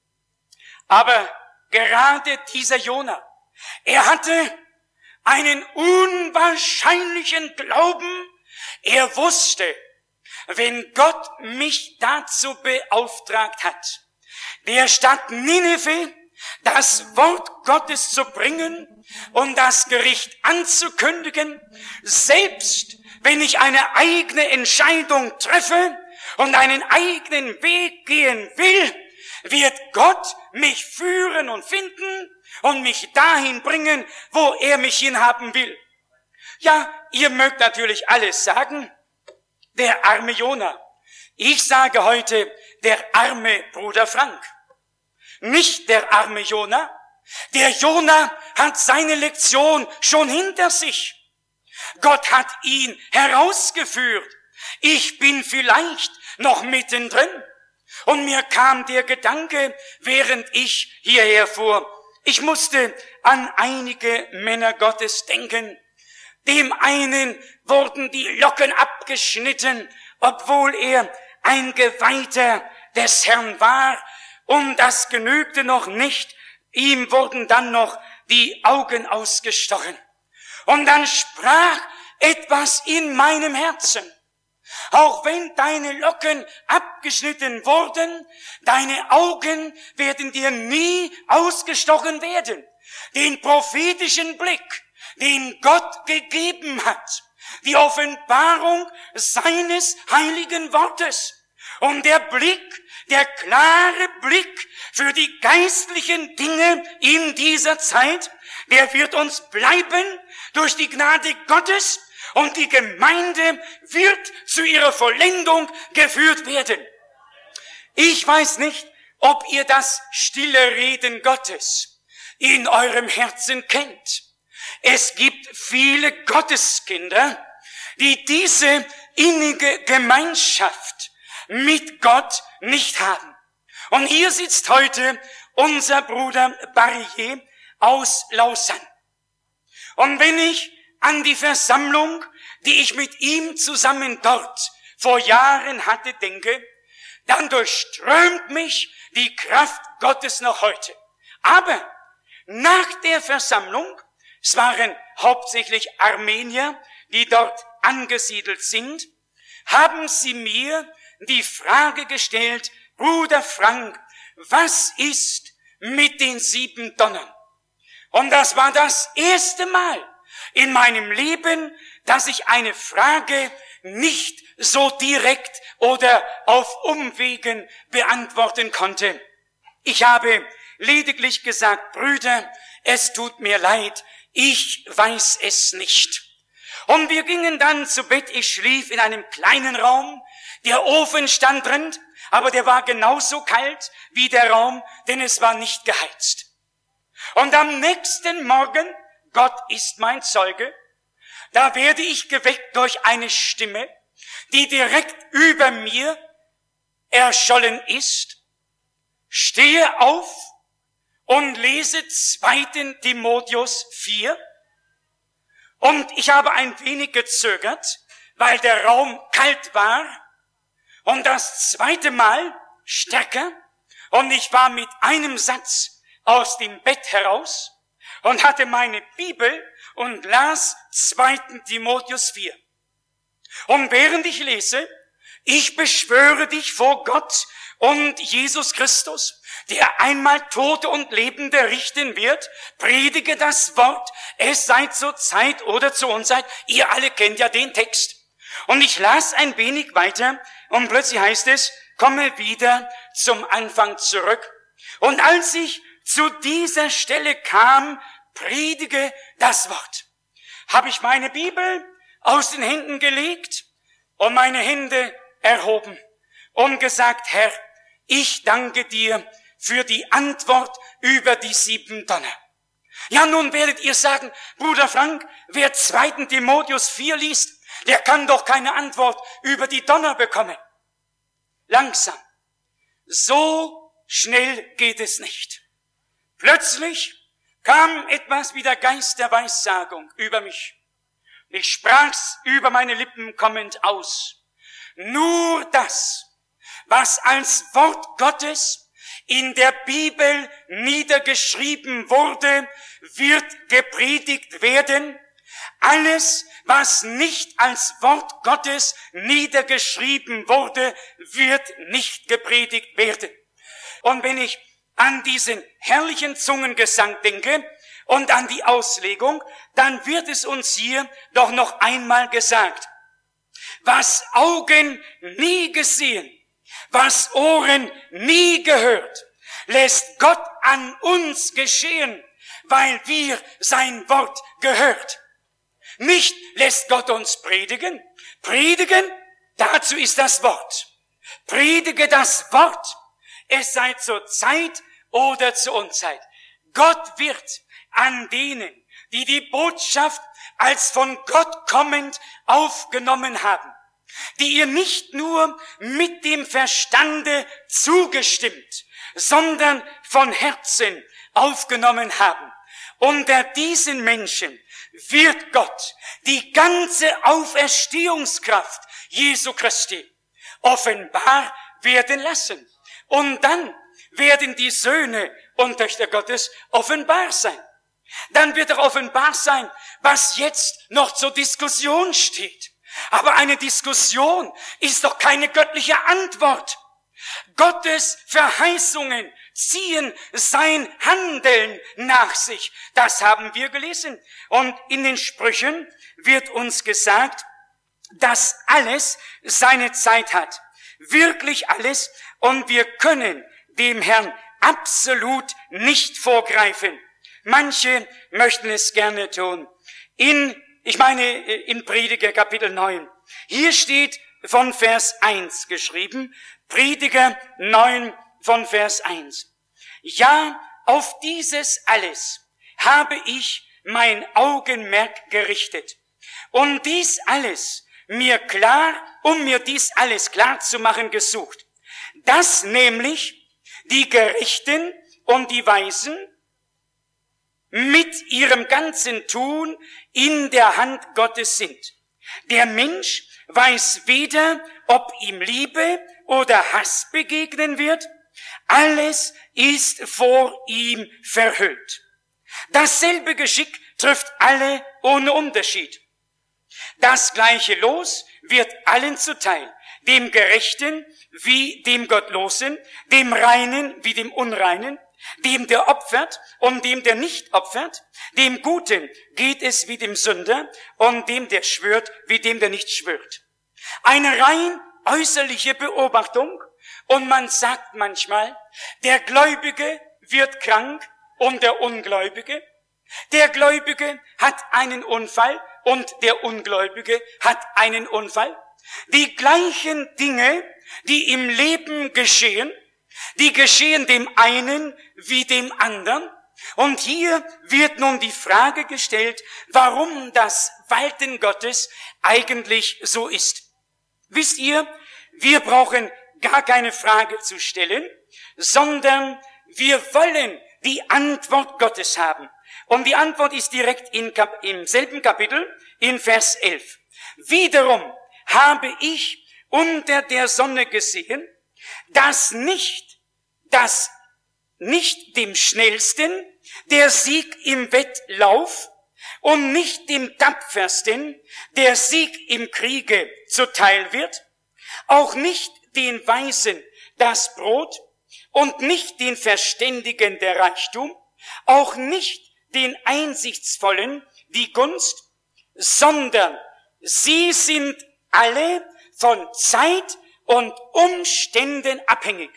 Aber gerade dieser Jona, er hatte einen unwahrscheinlichen Glauben. Er wusste, wenn Gott mich dazu beauftragt hat, der Stadt Nineveh das Wort Gottes zu bringen und das Gericht anzukündigen, selbst wenn ich eine eigene Entscheidung treffe und einen eigenen Weg gehen will, wird Gott mich führen und finden und mich dahin bringen, wo er mich hinhaben will. Ja, ihr mögt natürlich alles sagen, der arme Jona. Ich sage heute, der arme Bruder Frank. Nicht der arme Jona. Der Jona hat seine Lektion schon hinter sich. Gott hat ihn herausgeführt. Ich bin vielleicht noch mittendrin. Und mir kam der Gedanke, während ich hierher fuhr, ich musste an einige Männer Gottes denken. Dem einen wurden die Locken abgeschnitten, obwohl er ein Geweihter des Herrn war. Und das genügte noch nicht. Ihm wurden dann noch die Augen ausgestochen. Und dann sprach etwas in meinem Herzen. Auch wenn deine Locken abgeschnitten wurden, deine Augen werden dir nie ausgestochen werden. Den prophetischen Blick, den Gott gegeben hat, die Offenbarung seines heiligen Wortes und der Blick, der klare Blick für die geistlichen Dinge in dieser Zeit, der wird uns bleiben durch die Gnade Gottes. Und die Gemeinde wird zu ihrer Vollendung geführt werden. Ich weiß nicht, ob ihr das stille Reden Gottes in eurem Herzen kennt. Es gibt viele Gotteskinder, die diese innige Gemeinschaft mit Gott nicht haben. Und hier sitzt heute unser Bruder Barrier aus Lausanne. Und wenn ich an die Versammlung, die ich mit ihm zusammen dort vor Jahren hatte, denke, dann durchströmt mich die Kraft Gottes noch heute. Aber nach der Versammlung, es waren hauptsächlich Armenier, die dort angesiedelt sind, haben sie mir die Frage gestellt, Bruder Frank, was ist mit den sieben Donnern? Und das war das erste Mal in meinem Leben, dass ich eine Frage nicht so direkt oder auf Umwegen beantworten konnte. Ich habe lediglich gesagt, Brüder, es tut mir leid, ich weiß es nicht. Und wir gingen dann zu Bett, ich schlief in einem kleinen Raum, der Ofen stand drin, aber der war genauso kalt wie der Raum, denn es war nicht geheizt. Und am nächsten Morgen, Gott ist mein Zeuge, da werde ich geweckt durch eine Stimme, die direkt über mir erschollen ist. Stehe auf und lese zweiten Timotheus vier Und ich habe ein wenig gezögert, weil der Raum kalt war. Und das zweite Mal stärker. Und ich war mit einem Satz aus dem Bett heraus und hatte meine Bibel und las zweiten Timotheus vier. Und während ich lese, ich beschwöre dich vor Gott und Jesus Christus, der einmal Tote und Lebende richten wird, predige das Wort, es sei zur Zeit oder zur Unzeit. Ihr alle kennt ja den Text. Und ich las ein wenig weiter und plötzlich heißt es, komme wieder zum Anfang zurück. Und als ich zu dieser Stelle kam, predige das Wort, habe ich meine Bibel aus den Händen gelegt und meine Hände erhoben und gesagt, Herr, ich danke dir für die Antwort über die sieben Donner. Ja, nun werdet ihr sagen, Bruder Frank, wer zweiten Timotheus vier liest, der kann doch keine Antwort über die Donner bekommen. Langsam. So schnell geht es nicht. Plötzlich kam etwas wie der Geist der Weissagung über mich. Ich sprach's über meine Lippen kommend aus. Nur das, was als Wort Gottes in der Bibel niedergeschrieben wurde, wird gepredigt werden. Alles, was nicht als Wort Gottes niedergeschrieben wurde, wird nicht gepredigt werden. Und wenn ich an diesen herrlichen Zungengesang denke und an die Auslegung, dann wird es uns hier doch noch einmal gesagt. Was Augen nie gesehen, was Ohren nie gehört, lässt Gott an uns geschehen, weil wir sein Wort gehört. Nicht lässt Gott uns predigen. Predigen, dazu ist das Wort. Predige das Wort, es sei zur Zeit oder zur Unzeit. Gott wird an denen, die die Botschaft als von Gott kommend aufgenommen haben, die ihr nicht nur mit dem Verstande zugestimmt, sondern von Herzen aufgenommen haben. Unter diesen Menschen wird Gott die ganze Auferstehungskraft Jesu Christi offenbar werden lassen. Und dann werden die Söhne und Töchter Gottes offenbar sein. Dann wird er offenbar sein, was jetzt noch zur Diskussion steht. Aber eine Diskussion ist doch keine göttliche Antwort. Gottes Verheißungen ziehen sein Handeln nach sich. Das haben wir gelesen. Und in den Sprüchen wird uns gesagt, dass alles seine Zeit hat. Wirklich alles. Und wir können dem Herrn absolut nicht vorgreifen. Manche möchten es gerne tun. In, ich meine, in Prediger Kapitel neun. Hier steht von Vers eins geschrieben, Prediger neun von Vers eins. Ja, auf dieses alles habe ich mein Augenmerk gerichtet. Und dies alles mir klar, um mir dies alles klar zu machen gesucht. Dass nämlich die Gerechten und die Weisen mit ihrem ganzen Tun in der Hand Gottes sind. Der Mensch weiß weder, ob ihm Liebe oder Hass begegnen wird. Alles ist vor ihm verhüllt. Dasselbe Geschick trifft alle ohne Unterschied. Das gleiche Los wird allen zuteil, dem Gerechten wie dem Gottlosen, dem Reinen wie dem Unreinen, dem, der opfert und dem, der nicht opfert, dem Guten geht es wie dem Sünder und dem, der schwört, wie dem, der nicht schwört. Eine rein äußerliche Beobachtung und man sagt manchmal, der Gläubige wird krank und der Ungläubige. Der Gläubige hat einen Unfall und der Ungläubige hat einen Unfall. Die gleichen Dinge, die im Leben geschehen, die geschehen dem einen wie dem anderen. Und hier wird nun die Frage gestellt, warum das Walten Gottes eigentlich so ist. Wisst ihr, wir brauchen gar keine Frage zu stellen, sondern wir wollen die Antwort Gottes haben. Und die Antwort ist direkt in Kap- im selben Kapitel, in Vers elf. Wiederum habe ich unter der Sonne gesehen, dass nicht, dass nicht dem Schnellsten der Sieg im Wettlauf und nicht dem Tapfersten der Sieg im Kriege zuteil wird, auch nicht den Weisen das Brot und nicht den Verständigen der Reichtum, auch nicht den Einsichtsvollen die Gunst, sondern sie sind alle von Zeit und Umständen abhängig.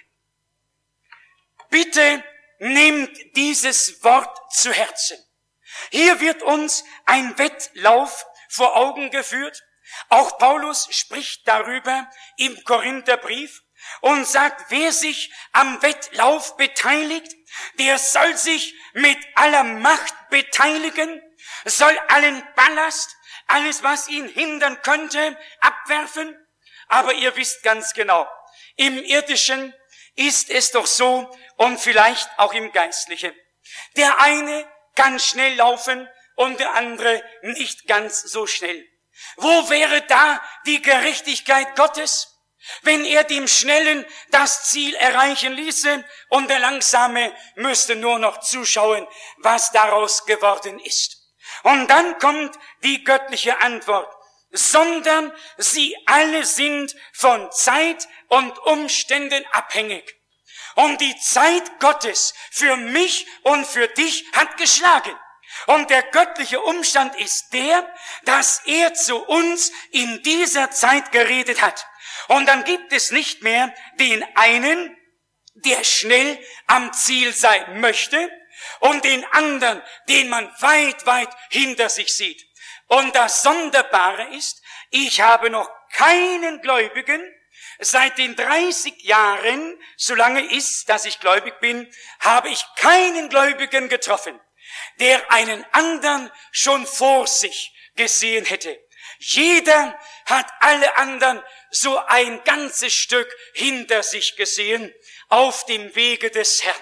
Bitte nehmt dieses Wort zu Herzen. Hier wird uns ein Wettlauf vor Augen geführt. Auch Paulus spricht darüber im Korintherbrief und sagt, wer sich am Wettlauf beteiligt, der soll sich mit aller Macht beteiligen, soll allen Ballast, alles, was ihn hindern könnte, abwerfen. Aber ihr wisst ganz genau, im Irdischen ist es doch so und vielleicht auch im Geistlichen. Der eine kann schnell laufen und der andere nicht ganz so schnell. Wo wäre da die Gerechtigkeit Gottes, wenn er dem Schnellen das Ziel erreichen ließe und der Langsame müsste nur noch zuschauen, was daraus geworden ist? Und dann kommt die göttliche Antwort, sondern sie alle sind von Zeit und Umständen abhängig. Und die Zeit Gottes für mich und für dich hat geschlagen. Und der göttliche Umstand ist der, dass er zu uns in dieser Zeit geredet hat. Und dann gibt es nicht mehr den einen, der schnell am Ziel sein möchte, und den anderen, den man weit, weit hinter sich sieht. Und das Sonderbare ist, ich habe noch keinen Gläubigen, seit den dreißig Jahren, solange ist, dass ich gläubig bin, habe ich keinen Gläubigen getroffen, der einen anderen schon vor sich gesehen hätte. Jeder hat alle anderen so ein ganzes Stück hinter sich gesehen auf dem Wege des Herrn.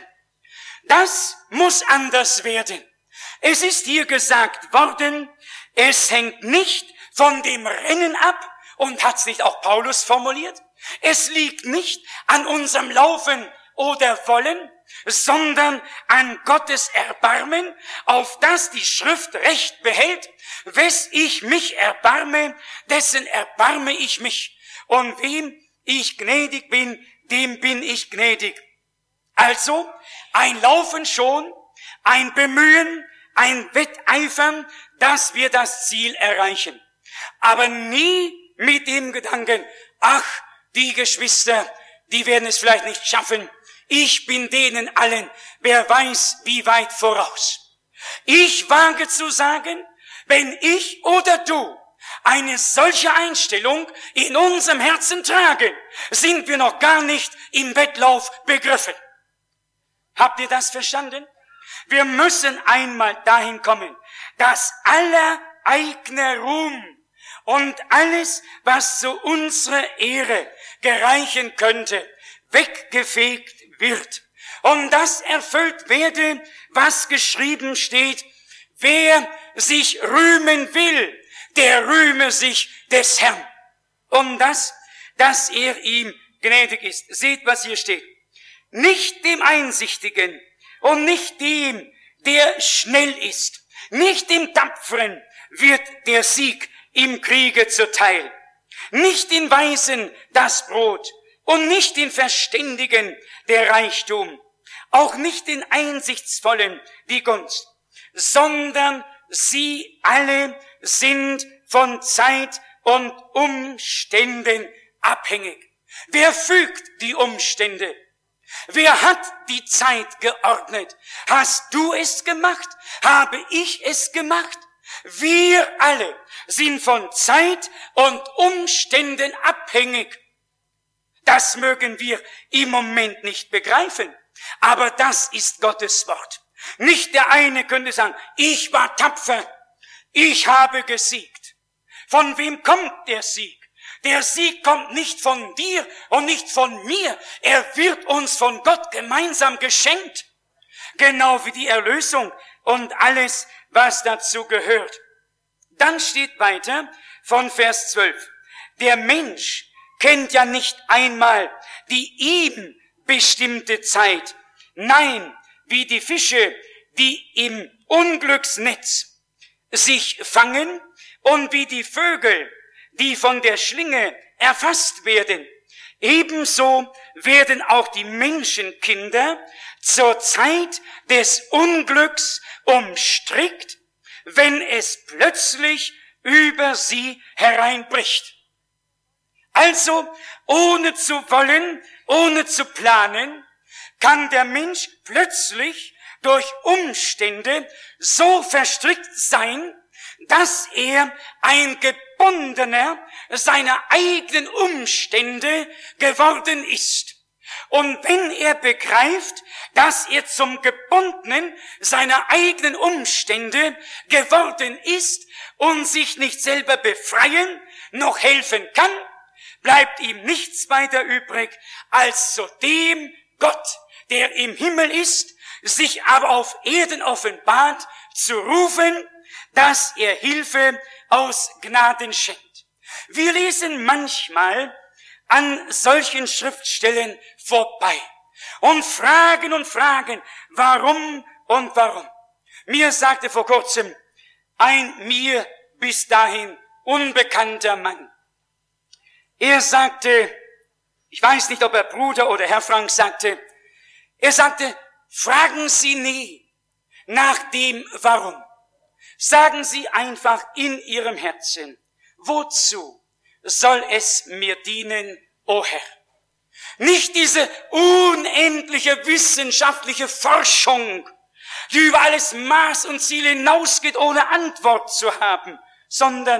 Das muss anders werden. Es ist hier gesagt worden, es hängt nicht von dem Rennen ab, und hat es nicht auch Paulus formuliert? Es liegt nicht an unserem Laufen oder Wollen, sondern an Gottes Erbarmen, auf das die Schrift Recht behält. Wes ich mich erbarme, dessen erbarme ich mich. Und wem ich gnädig bin, dem bin ich gnädig. Also ein Laufen schon, ein Bemühen, ein Wetteifern, dass wir das Ziel erreichen. Aber nie mit dem Gedanken, ach, die Geschwister, die werden es vielleicht nicht schaffen. Ich bin denen allen, wer weiß, wie weit voraus. Ich wage zu sagen, wenn ich oder du eine solche Einstellung in unserem Herzen tragen, sind wir noch gar nicht im Wettlauf begriffen. Habt ihr das verstanden? Wir müssen einmal dahin kommen, dass aller eigener Ruhm und alles, was zu unserer Ehre gereichen könnte, weggefegt wird. Und das erfüllt werde, was geschrieben steht, wer sich rühmen will, der rühme sich des Herrn. Und das, dass er ihm gnädig ist. Seht, was hier steht. Nicht dem Einsichtigen und nicht dem, der schnell ist, nicht dem Tapferen wird der Sieg im Kriege zuteil. Nicht den Weisen das Brot und nicht den Verständigen der Reichtum, auch nicht den Einsichtsvollen die Gunst, sondern sie alle sind von Zeit und Umständen abhängig. Wer fügt die Umstände? Wer hat die Zeit geordnet? Hast du es gemacht? Habe ich es gemacht? Wir alle sind von Zeit und Umständen abhängig. Das mögen wir im Moment nicht begreifen, aber das ist Gottes Wort. Nicht der eine könnte sagen, ich war tapfer, ich habe gesiegt. Von wem kommt der Sieg? Der Sieg kommt nicht von dir und nicht von mir. Er wird uns von Gott gemeinsam geschenkt. Genau wie die Erlösung und alles, was dazu gehört. Dann steht weiter von Vers zwölf. Der Mensch kennt ja nicht einmal die ihm bestimmte Zeit. Nein, wie die Fische, die im Unglücksnetz sich fangen und wie die Vögel, die von der Schlinge erfasst werden. Ebenso werden auch die Menschenkinder zur Zeit des Unglücks umstrickt, wenn es plötzlich über sie hereinbricht. Also, ohne zu wollen, ohne zu planen, kann der Mensch plötzlich durch Umstände so verstrickt sein, dass er ein Gebundener seiner eigenen Umstände geworden ist. Und wenn er begreift, dass er zum Gebundenen seiner eigenen Umstände geworden ist und sich nicht selber befreien noch helfen kann, bleibt ihm nichts weiter übrig, als zu dem Gott, der im Himmel ist, sich aber auf Erden offenbart, zu rufen, dass er Hilfe aus Gnaden schenkt. Wir lesen manchmal an solchen Schriftstellen vorbei und fragen und fragen, warum und warum. Mir sagte vor kurzem ein mir bis dahin unbekannter Mann. Er sagte, ich weiß nicht, ob er Bruder oder Herr Frank sagte, er sagte, fragen Sie nie nach dem Warum. Sagen Sie einfach in Ihrem Herzen, wozu soll es mir dienen, o Herr? Nicht diese unendliche wissenschaftliche Forschung, die über alles Maß und Ziel hinausgeht, ohne Antwort zu haben, sondern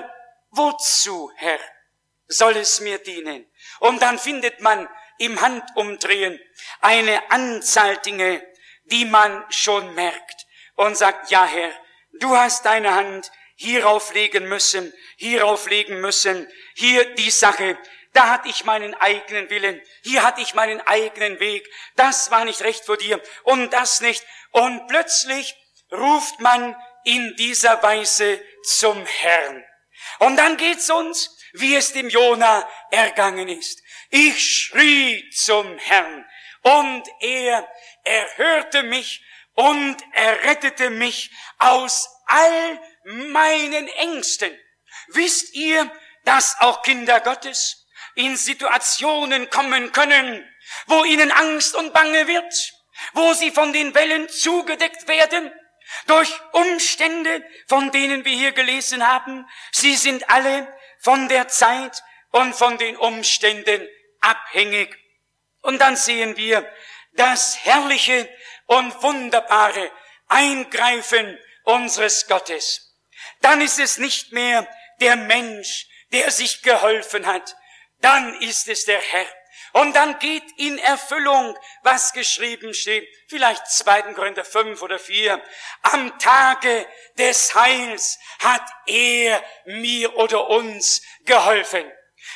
wozu, Herr, soll es mir dienen? Und dann findet man im Handumdrehen eine Anzahl Dinge, die man schon merkt und sagt, ja Herr, du hast deine Hand hierauf legen müssen, hierauf legen müssen, hier die Sache, da hatte ich meinen eigenen Willen, hier hatte ich meinen eigenen Weg, das war nicht recht vor dir und das nicht. Und plötzlich ruft man in dieser Weise zum Herrn. Und dann geht's uns, wie es dem Jona ergangen ist. Ich schrie zum Herrn und er erhörte mich und er rettete mich aus all meinen Ängsten. Wisst ihr, dass auch Kinder Gottes in Situationen kommen können, wo ihnen Angst und Bange wird, wo sie von den Wellen zugedeckt werden, durch Umstände, von denen wir hier gelesen haben. Sie sind alle von der Zeit und von den Umständen abhängig. Und dann sehen wir das herrliche und wunderbare Eingreifen unseres Gottes. Dann ist es nicht mehr der Mensch, der sich geholfen hat. Dann ist es der Herr. Und dann geht in Erfüllung, was geschrieben steht, vielleicht zweiter Korinther fünf oder vier. Am Tage des Heils hat er mir oder uns geholfen.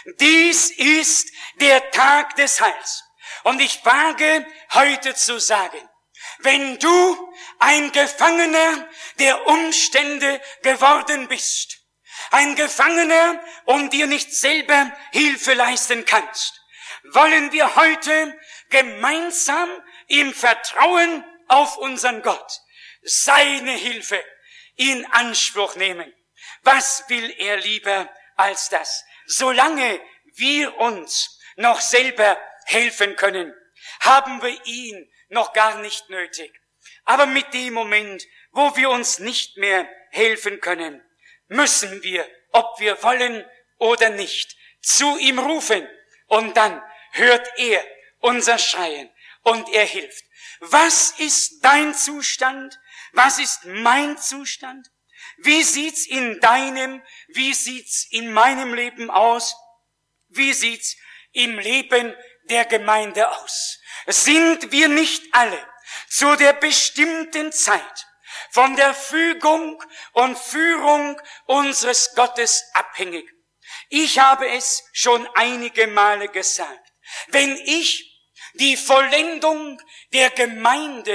Dies ist der Tag des Heils. Und ich wage heute zu sagen, wenn du ein Gefangener der Umstände geworden bist, ein Gefangener und dir nicht selber Hilfe leisten kannst, wollen wir heute gemeinsam im Vertrauen auf unseren Gott seine Hilfe in Anspruch nehmen. Was will er lieber als das? Solange wir uns noch selber helfen können, haben wir ihn noch gar nicht nötig. Aber mit dem Moment, wo wir uns nicht mehr helfen können, müssen wir, ob wir wollen oder nicht, zu ihm rufen. Und dann hört er unser Schreien und er hilft. Was ist dein Zustand? Was ist mein Zustand? Wie sieht's in deinem, wie sieht's in meinem Leben aus? Wie sieht's im Leben der Gemeinde aus? Sind wir nicht alle zu der bestimmten Zeit von der Fügung und Führung unseres Gottes abhängig? Ich habe es schon einige Male gesagt. Wenn ich die Vollendung der Gemeinde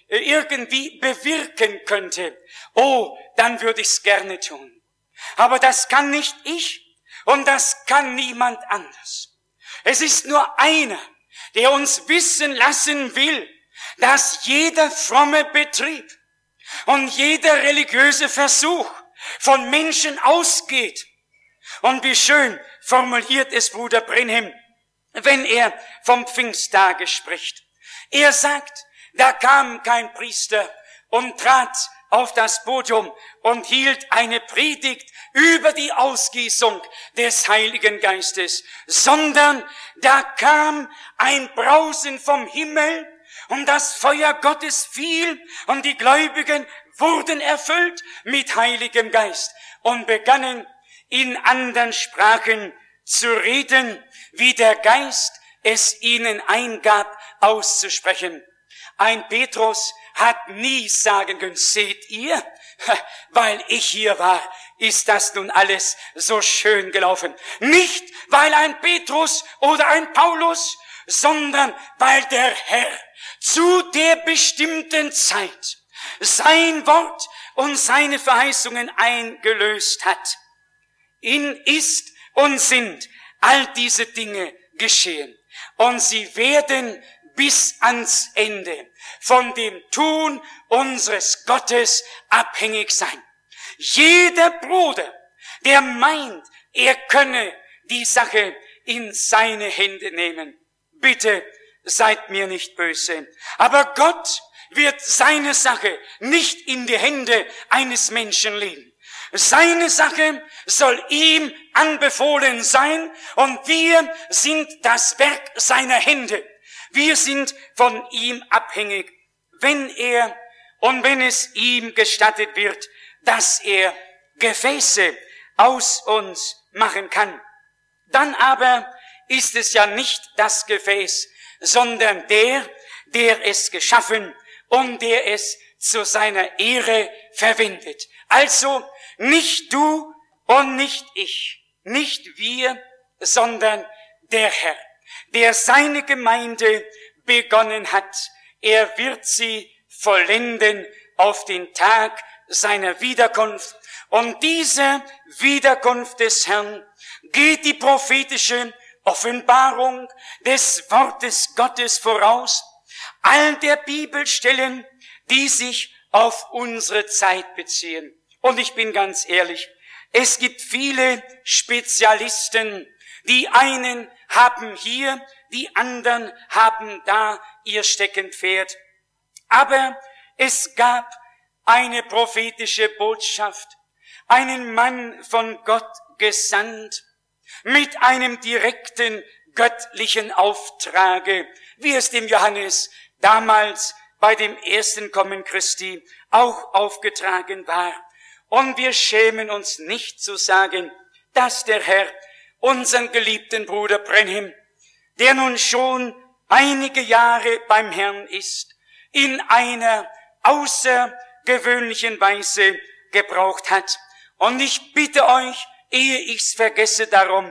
irgendwie bewirken könnte, oh, dann würde ich's gerne tun. Aber das kann nicht ich und das kann niemand anders. Es ist nur einer, der uns wissen lassen will, dass jeder fromme Betrieb und jeder religiöse Versuch von Menschen ausgeht. Und wie schön formuliert es Bruder Brenhem, wenn er vom Pfingsttage spricht. Er sagt, da kam kein Priester und trat auf das Podium und hielt eine Predigt über die Ausgießung des Heiligen Geistes, sondern da kam ein Brausen vom Himmel und das Feuer Gottes fiel und die Gläubigen wurden erfüllt mit Heiligem Geist und begannen in anderen Sprachen zu reden, wie der Geist es ihnen eingab auszusprechen. Ein Petrus hat nie sagen können, seht ihr, weil ich hier war, ist das nun alles so schön gelaufen. Nicht, weil ein Petrus oder ein Paulus, sondern weil der Herr zu der bestimmten Zeit sein Wort und seine Verheißungen eingelöst hat. In ist und sind all diese Dinge geschehen. Und sie werden bis ans Ende von dem Tun unseres Gottes abhängig sein. Jeder Bruder, der meint, er könne die Sache in seine Hände nehmen, bitte seid mir nicht böse. Aber Gott wird seine Sache nicht in die Hände eines Menschen legen. Seine Sache soll ihm anbefohlen sein und wir sind das Werk seiner Hände. Wir sind von ihm abhängig, wenn er und wenn es ihm gestattet wird, dass er Gefäße aus uns machen kann. Dann aber ist es ja nicht das Gefäß, sondern der, der es geschaffen und der es zu seiner Ehre verwendet. Also nicht du und nicht ich, nicht wir, sondern der Herr, der seine Gemeinde begonnen hat. Er wird sie vollenden auf den Tag seiner Wiederkunft. Und dieser Wiederkunft des Herrn geht die prophetische Offenbarung des Wortes Gottes voraus, all der Bibelstellen, die sich auf unsere Zeit beziehen. Und ich bin ganz ehrlich, es gibt viele Spezialisten, die einen haben hier, die anderen haben da ihr Steckenpferd. Aber es gab eine prophetische Botschaft, einen Mann von Gott gesandt, mit einem direkten göttlichen Auftrage, wie es dem Johannes damals bei dem ersten Kommen Christi auch aufgetragen war. Und wir schämen uns nicht zu sagen, dass der Herr unseren geliebten Bruder Brenhem, der nun schon einige Jahre beim Herrn ist, in einer außergewöhnlichen Weise gebraucht hat. Und ich bitte euch, ehe ich's vergesse, darum,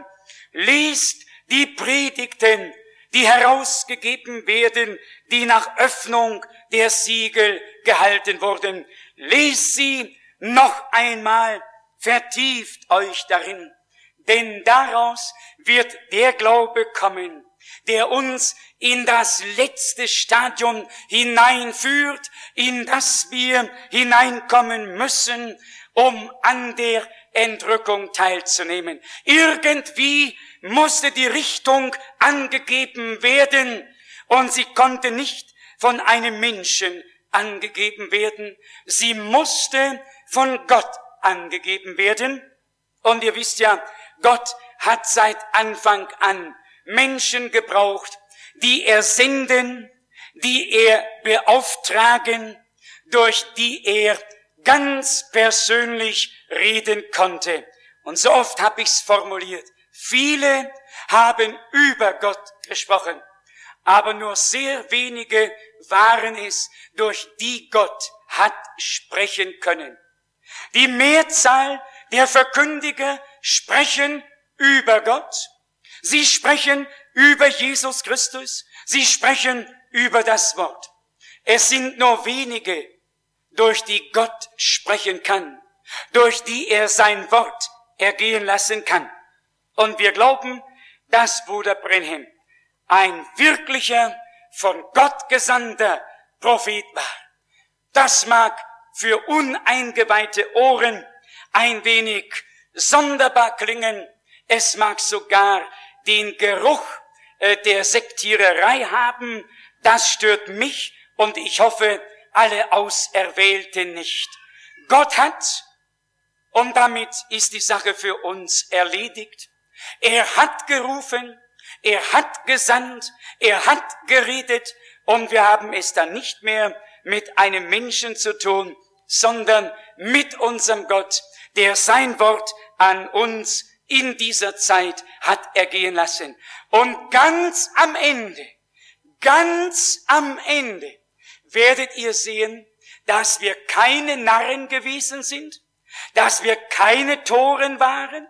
lest die Predigten, die herausgegeben werden, die nach Öffnung der Siegel gehalten wurden. Lest sie noch einmal, vertieft euch darin, denn daraus wird der Glaube kommen, der uns in das letzte Stadium hineinführt, in das wir hineinkommen müssen, um an der Entrückung teilzunehmen. Irgendwie musste die Richtung angegeben werden und sie konnte nicht von einem Menschen angegeben werden. Sie musste von Gott angegeben werden. Und ihr wisst ja, Gott hat seit Anfang an Menschen gebraucht, die er senden, die er beauftragen, durch die er ganz persönlich reden konnte. Und so oft habe ich's formuliert. Viele haben über Gott gesprochen, aber nur sehr wenige waren es, durch die Gott hat sprechen können. Die Mehrzahl der Verkündiger sprechen über Gott. Sie sprechen über Jesus Christus. Sie sprechen über das Wort. Es sind nur wenige, durch die Gott sprechen kann, durch die er sein Wort ergehen lassen kann. Und wir glauben, dass Bruder Branham ein wirklicher, von Gott gesandter Prophet war. Das mag für uneingeweihte Ohren ein wenig sonderbar klingen. Es mag sogar den Geruch äh, der Sektiererei haben. Das stört mich und ich hoffe, alle Auserwählten nicht. Gott hat, und damit ist die Sache für uns erledigt, er hat gerufen, er hat gesandt, er hat geredet, und wir haben es dann nicht mehr mit einem Menschen zu tun, sondern mit unserem Gott, der sein Wort an uns in dieser Zeit hat ergehen lassen. Und ganz am Ende, ganz am Ende werdet ihr sehen, dass wir keine Narren gewesen sind, dass wir keine Toren waren,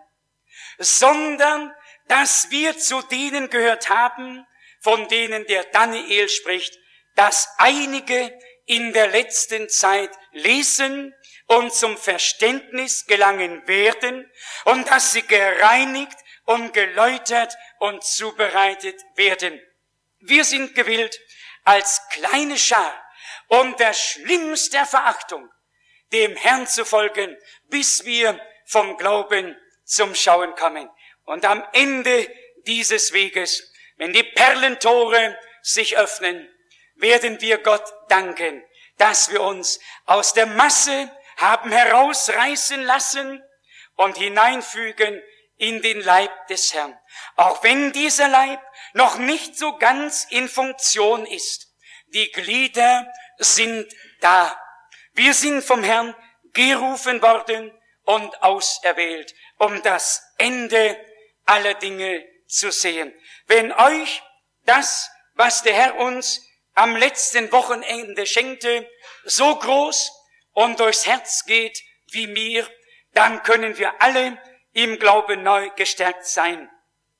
sondern dass wir zu denen gehört haben, von denen der Daniel spricht, dass einige in der letzten Zeit lesen und zum Verständnis gelangen werden und dass sie gereinigt und geläutert und zubereitet werden. Wir sind gewillt, als kleine Schar unter schlimmster Verachtung dem Herrn zu folgen, bis wir vom Glauben zum Schauen kommen. Und am Ende dieses Weges, wenn die Perlentore sich öffnen, werden wir Gott danken, dass wir uns aus der Masse haben herausreißen lassen und hineinfügen in den Leib des Herrn. Auch wenn dieser Leib noch nicht so ganz in Funktion ist. Die Glieder sind da. Wir sind vom Herrn gerufen worden und auserwählt, um das Ende aller Dinge zu sehen. Wenn euch das, was der Herr uns am letzten Wochenende schenkte, so groß und durchs Herz geht wie mir, dann können wir alle im Glauben neu gestärkt sein.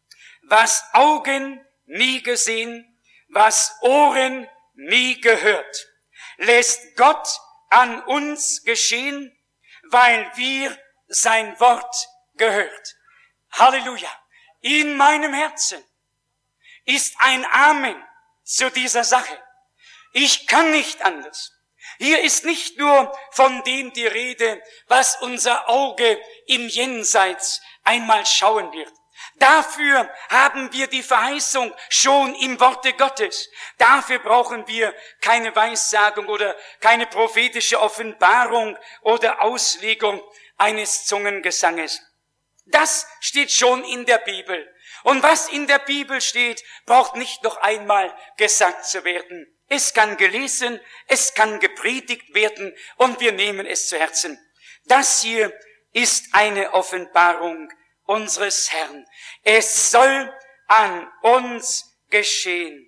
Was Augen nie gesehen, was Ohren nie gehört, lässt Gott an uns geschehen, weil wir sein Wort gehört. Halleluja! In meinem Herzen ist ein Amen zu dieser Sache. Ich kann nicht anders. Hier ist nicht nur von dem die Rede, was unser Auge im Jenseits einmal schauen wird. Dafür haben wir die Verheißung schon im Worte Gottes. Dafür brauchen wir keine Weissagung oder keine prophetische Offenbarung oder Auslegung eines Zungengesanges. Das steht schon in der Bibel. Und was in der Bibel steht, braucht nicht noch einmal gesagt zu werden. Es kann gelesen, es kann gepredigt werden und wir nehmen es zu Herzen. Das hier ist eine Offenbarung unseres Herrn. Es soll an uns geschehen,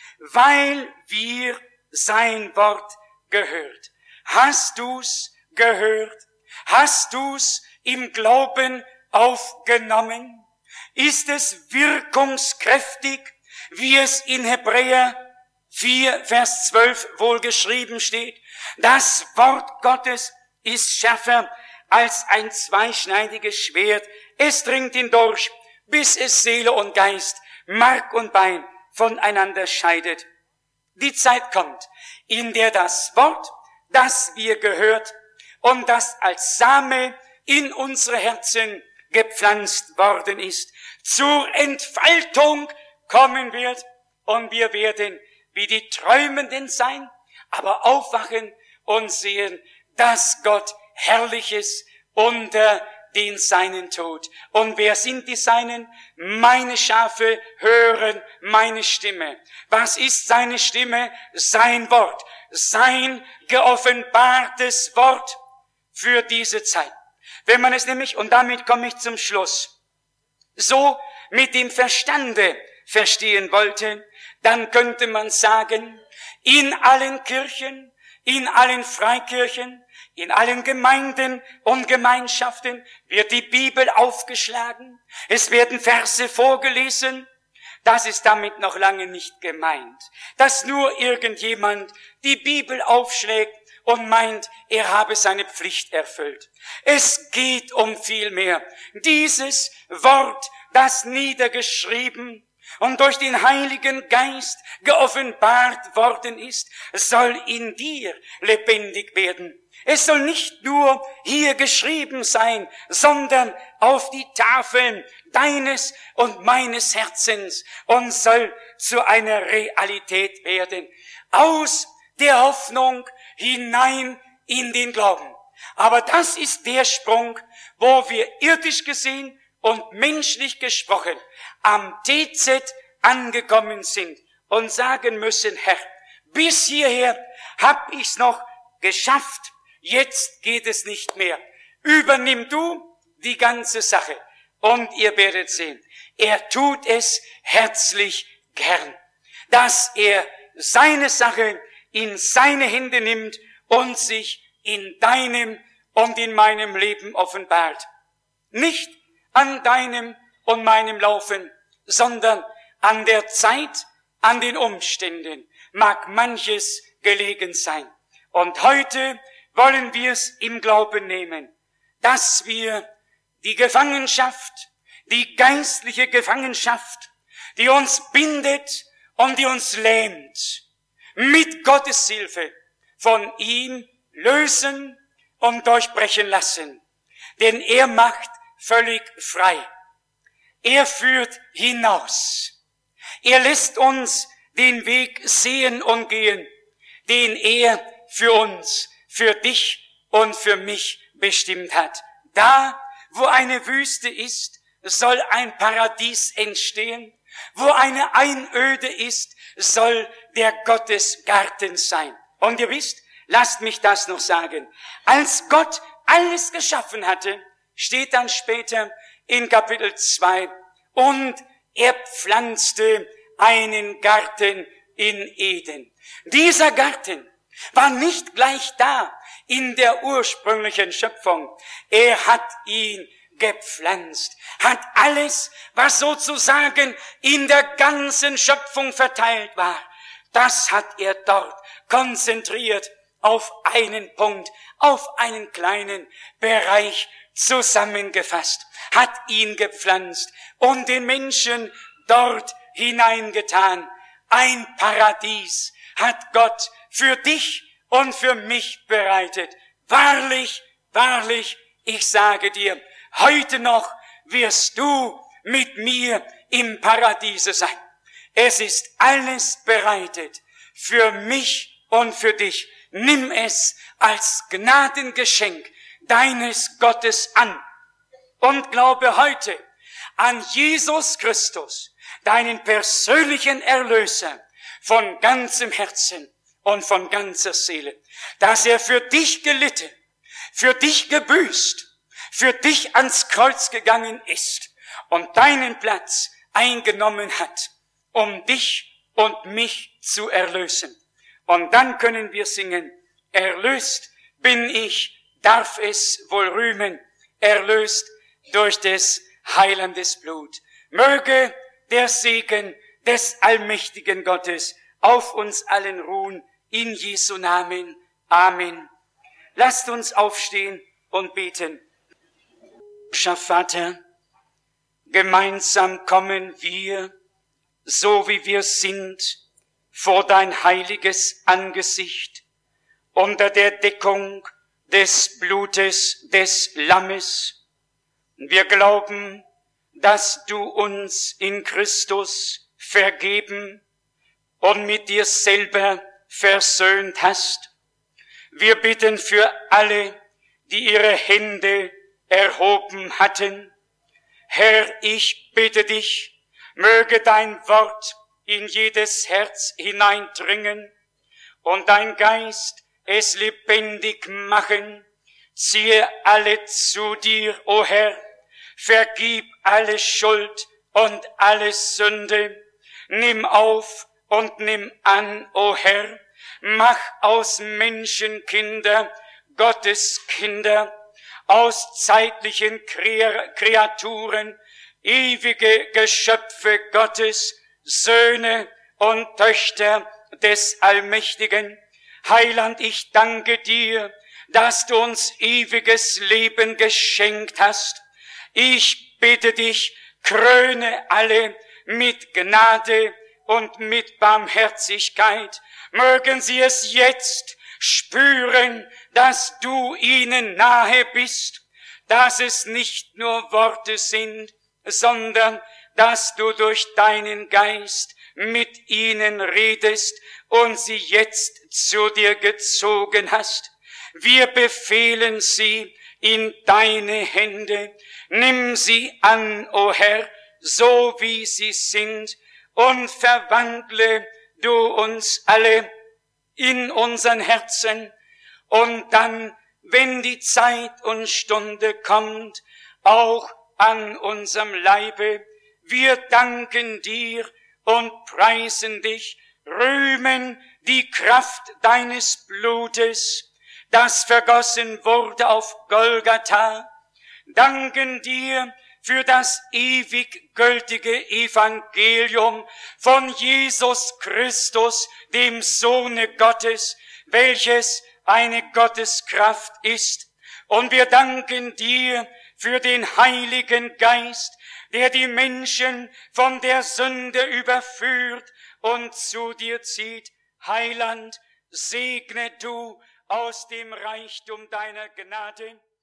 weil wir sein Wort gehört. Hast du's gehört? Hast du's im Glauben aufgenommen? Ist es wirkungskräftig, wie es in Hebräer vier, Vers zwölf wohl geschrieben steht? Das Wort Gottes ist schärfer als ein zweischneidiges Schwert. Es dringt hindurch, bis es Seele und Geist, Mark und Bein voneinander scheidet. Die Zeit kommt, in der das Wort, das wir gehört und das als Same in unsere Herzen gepflanzt worden ist, zur Entfaltung kommen wird und wir werden wie die Träumenden sein, aber aufwachen und sehen, dass Gott Herrliches unter den Seinen tut. Und wer sind die Seinen? Meine Schafe hören meine Stimme. Was ist seine Stimme? Sein Wort. Sein geoffenbartes Wort für diese Zeit. Wenn man es nämlich, und damit komme ich zum Schluss, so mit dem Verstande verstehen wollte, dann könnte man sagen, in allen Kirchen, in allen Freikirchen, in allen Gemeinden und Gemeinschaften wird die Bibel aufgeschlagen. Es werden Verse vorgelesen. Das ist damit noch lange nicht gemeint, dass nur irgendjemand die Bibel aufschlägt und meint, er habe seine Pflicht erfüllt. Es geht um viel mehr. Dieses Wort, das niedergeschrieben und durch den Heiligen Geist geoffenbart worden ist, soll in dir lebendig werden. Es soll nicht nur hier geschrieben sein, sondern auf die Tafeln deines und meines Herzens und soll zu einer Realität werden. Aus der Hoffnung hinein in den Glauben. Aber das ist der Sprung, wo wir irdisch gesehen und menschlich gesprochen am T Z angekommen sind und sagen müssen, Herr, bis hierher hab ich's noch geschafft, jetzt geht es nicht mehr. Übernimm du die ganze Sache und ihr werdet sehen, er tut es herzlich gern, dass er seine Sache in seine Hände nimmt und sich in deinem und in meinem Leben offenbart. Nicht an deinem und meinem Laufen, sondern an der Zeit, an den Umständen mag manches gelegen sein. Und heute wollen wir es im Glauben nehmen, dass wir die Gefangenschaft, die geistliche Gefangenschaft, die uns bindet und die uns lähmt, mit Gottes Hilfe von ihm lösen und durchbrechen lassen. Denn er macht völlig frei. Er führt hinaus. Er lässt uns den Weg sehen und gehen, den er für uns, für dich und für mich bestimmt hat. Da, wo eine Wüste ist, soll ein Paradies entstehen. Wo eine Einöde ist, soll der Gottesgarten sein. Und ihr wisst, lasst mich das noch sagen. Als Gott alles geschaffen hatte, steht dann später in Kapitel zwei, und er pflanzte einen Garten in Eden. Dieser Garten war nicht gleich da in der ursprünglichen Schöpfung. Er hat ihn gepflanzt, hat alles, was sozusagen in der ganzen Schöpfung verteilt war, das hat er dort konzentriert auf einen Punkt, auf einen kleinen Bereich zusammengefasst, hat ihn gepflanzt und den Menschen dort hineingetan. Ein Paradies hat Gott für dich und für mich bereitet. Wahrlich, wahrlich, ich sage dir, heute noch wirst du mit mir im Paradiese sein. Es ist alles bereitet für mich und für dich. Nimm es als Gnadengeschenk deines Gottes an und glaube heute an Jesus Christus, deinen persönlichen Erlöser, von ganzem Herzen und von ganzer Seele, dass er für dich gelitten, für dich gebüßt, für dich ans Kreuz gegangen ist und deinen Platz eingenommen hat, um dich und mich zu erlösen. Und dann können wir singen, erlöst bin ich, darf es wohl rühmen, erlöst durch des Heilandes Blut. Möge der Segen des allmächtigen Gottes auf uns allen ruhen, in Jesu Namen. Amen. Lasst uns aufstehen und beten. Vater, gemeinsam kommen wir, so wie wir sind, vor dein heiliges Angesicht, unter der Deckung des Blutes des Lammes. Wir glauben, dass du uns in Christus vergeben und mit dir selber versöhnt hast. Wir bitten für alle, die ihre Hände erhoben hatten. Herr, ich bitte dich, möge dein Wort in jedes Herz hineindringen und dein Geist es lebendig machen. Ziehe alle zu dir, o Herr, vergib alle Schuld und alle Sünde. Nimm auf und nimm an, o Herr, mach aus Menschen Kinder, Gottes Kinder, aus zeitlichen Kreaturen, ewige Geschöpfe Gottes, Söhne und Töchter des Allmächtigen. Heiland, ich danke dir, dass du uns ewiges Leben geschenkt hast. Ich bitte dich, kröne alle mit Gnade und mit Barmherzigkeit. Mögen sie es jetzt spüren, dass du ihnen nahe bist, dass es nicht nur Worte sind, sondern dass du durch deinen Geist mit ihnen redest und sie jetzt zu dir gezogen hast. Wir befehlen sie in deine Hände. Nimm sie an, o Herr, so wie sie sind, und verwandle du uns alle in unseren Herzen. Und dann, wenn die Zeit und Stunde kommt, auch an unserem Leibe. Wir danken dir und preisen dich, rühmen die Kraft deines Blutes, das vergossen wurde auf Golgatha, danken dir für das ewig gültige Evangelium von Jesus Christus, dem Sohne Gottes, welches eine Gotteskraft ist. Und wir danken dir für den Heiligen Geist, der die Menschen von der Sünde überführt und zu dir zieht. Heiland, segne du aus dem Reichtum deiner Gnade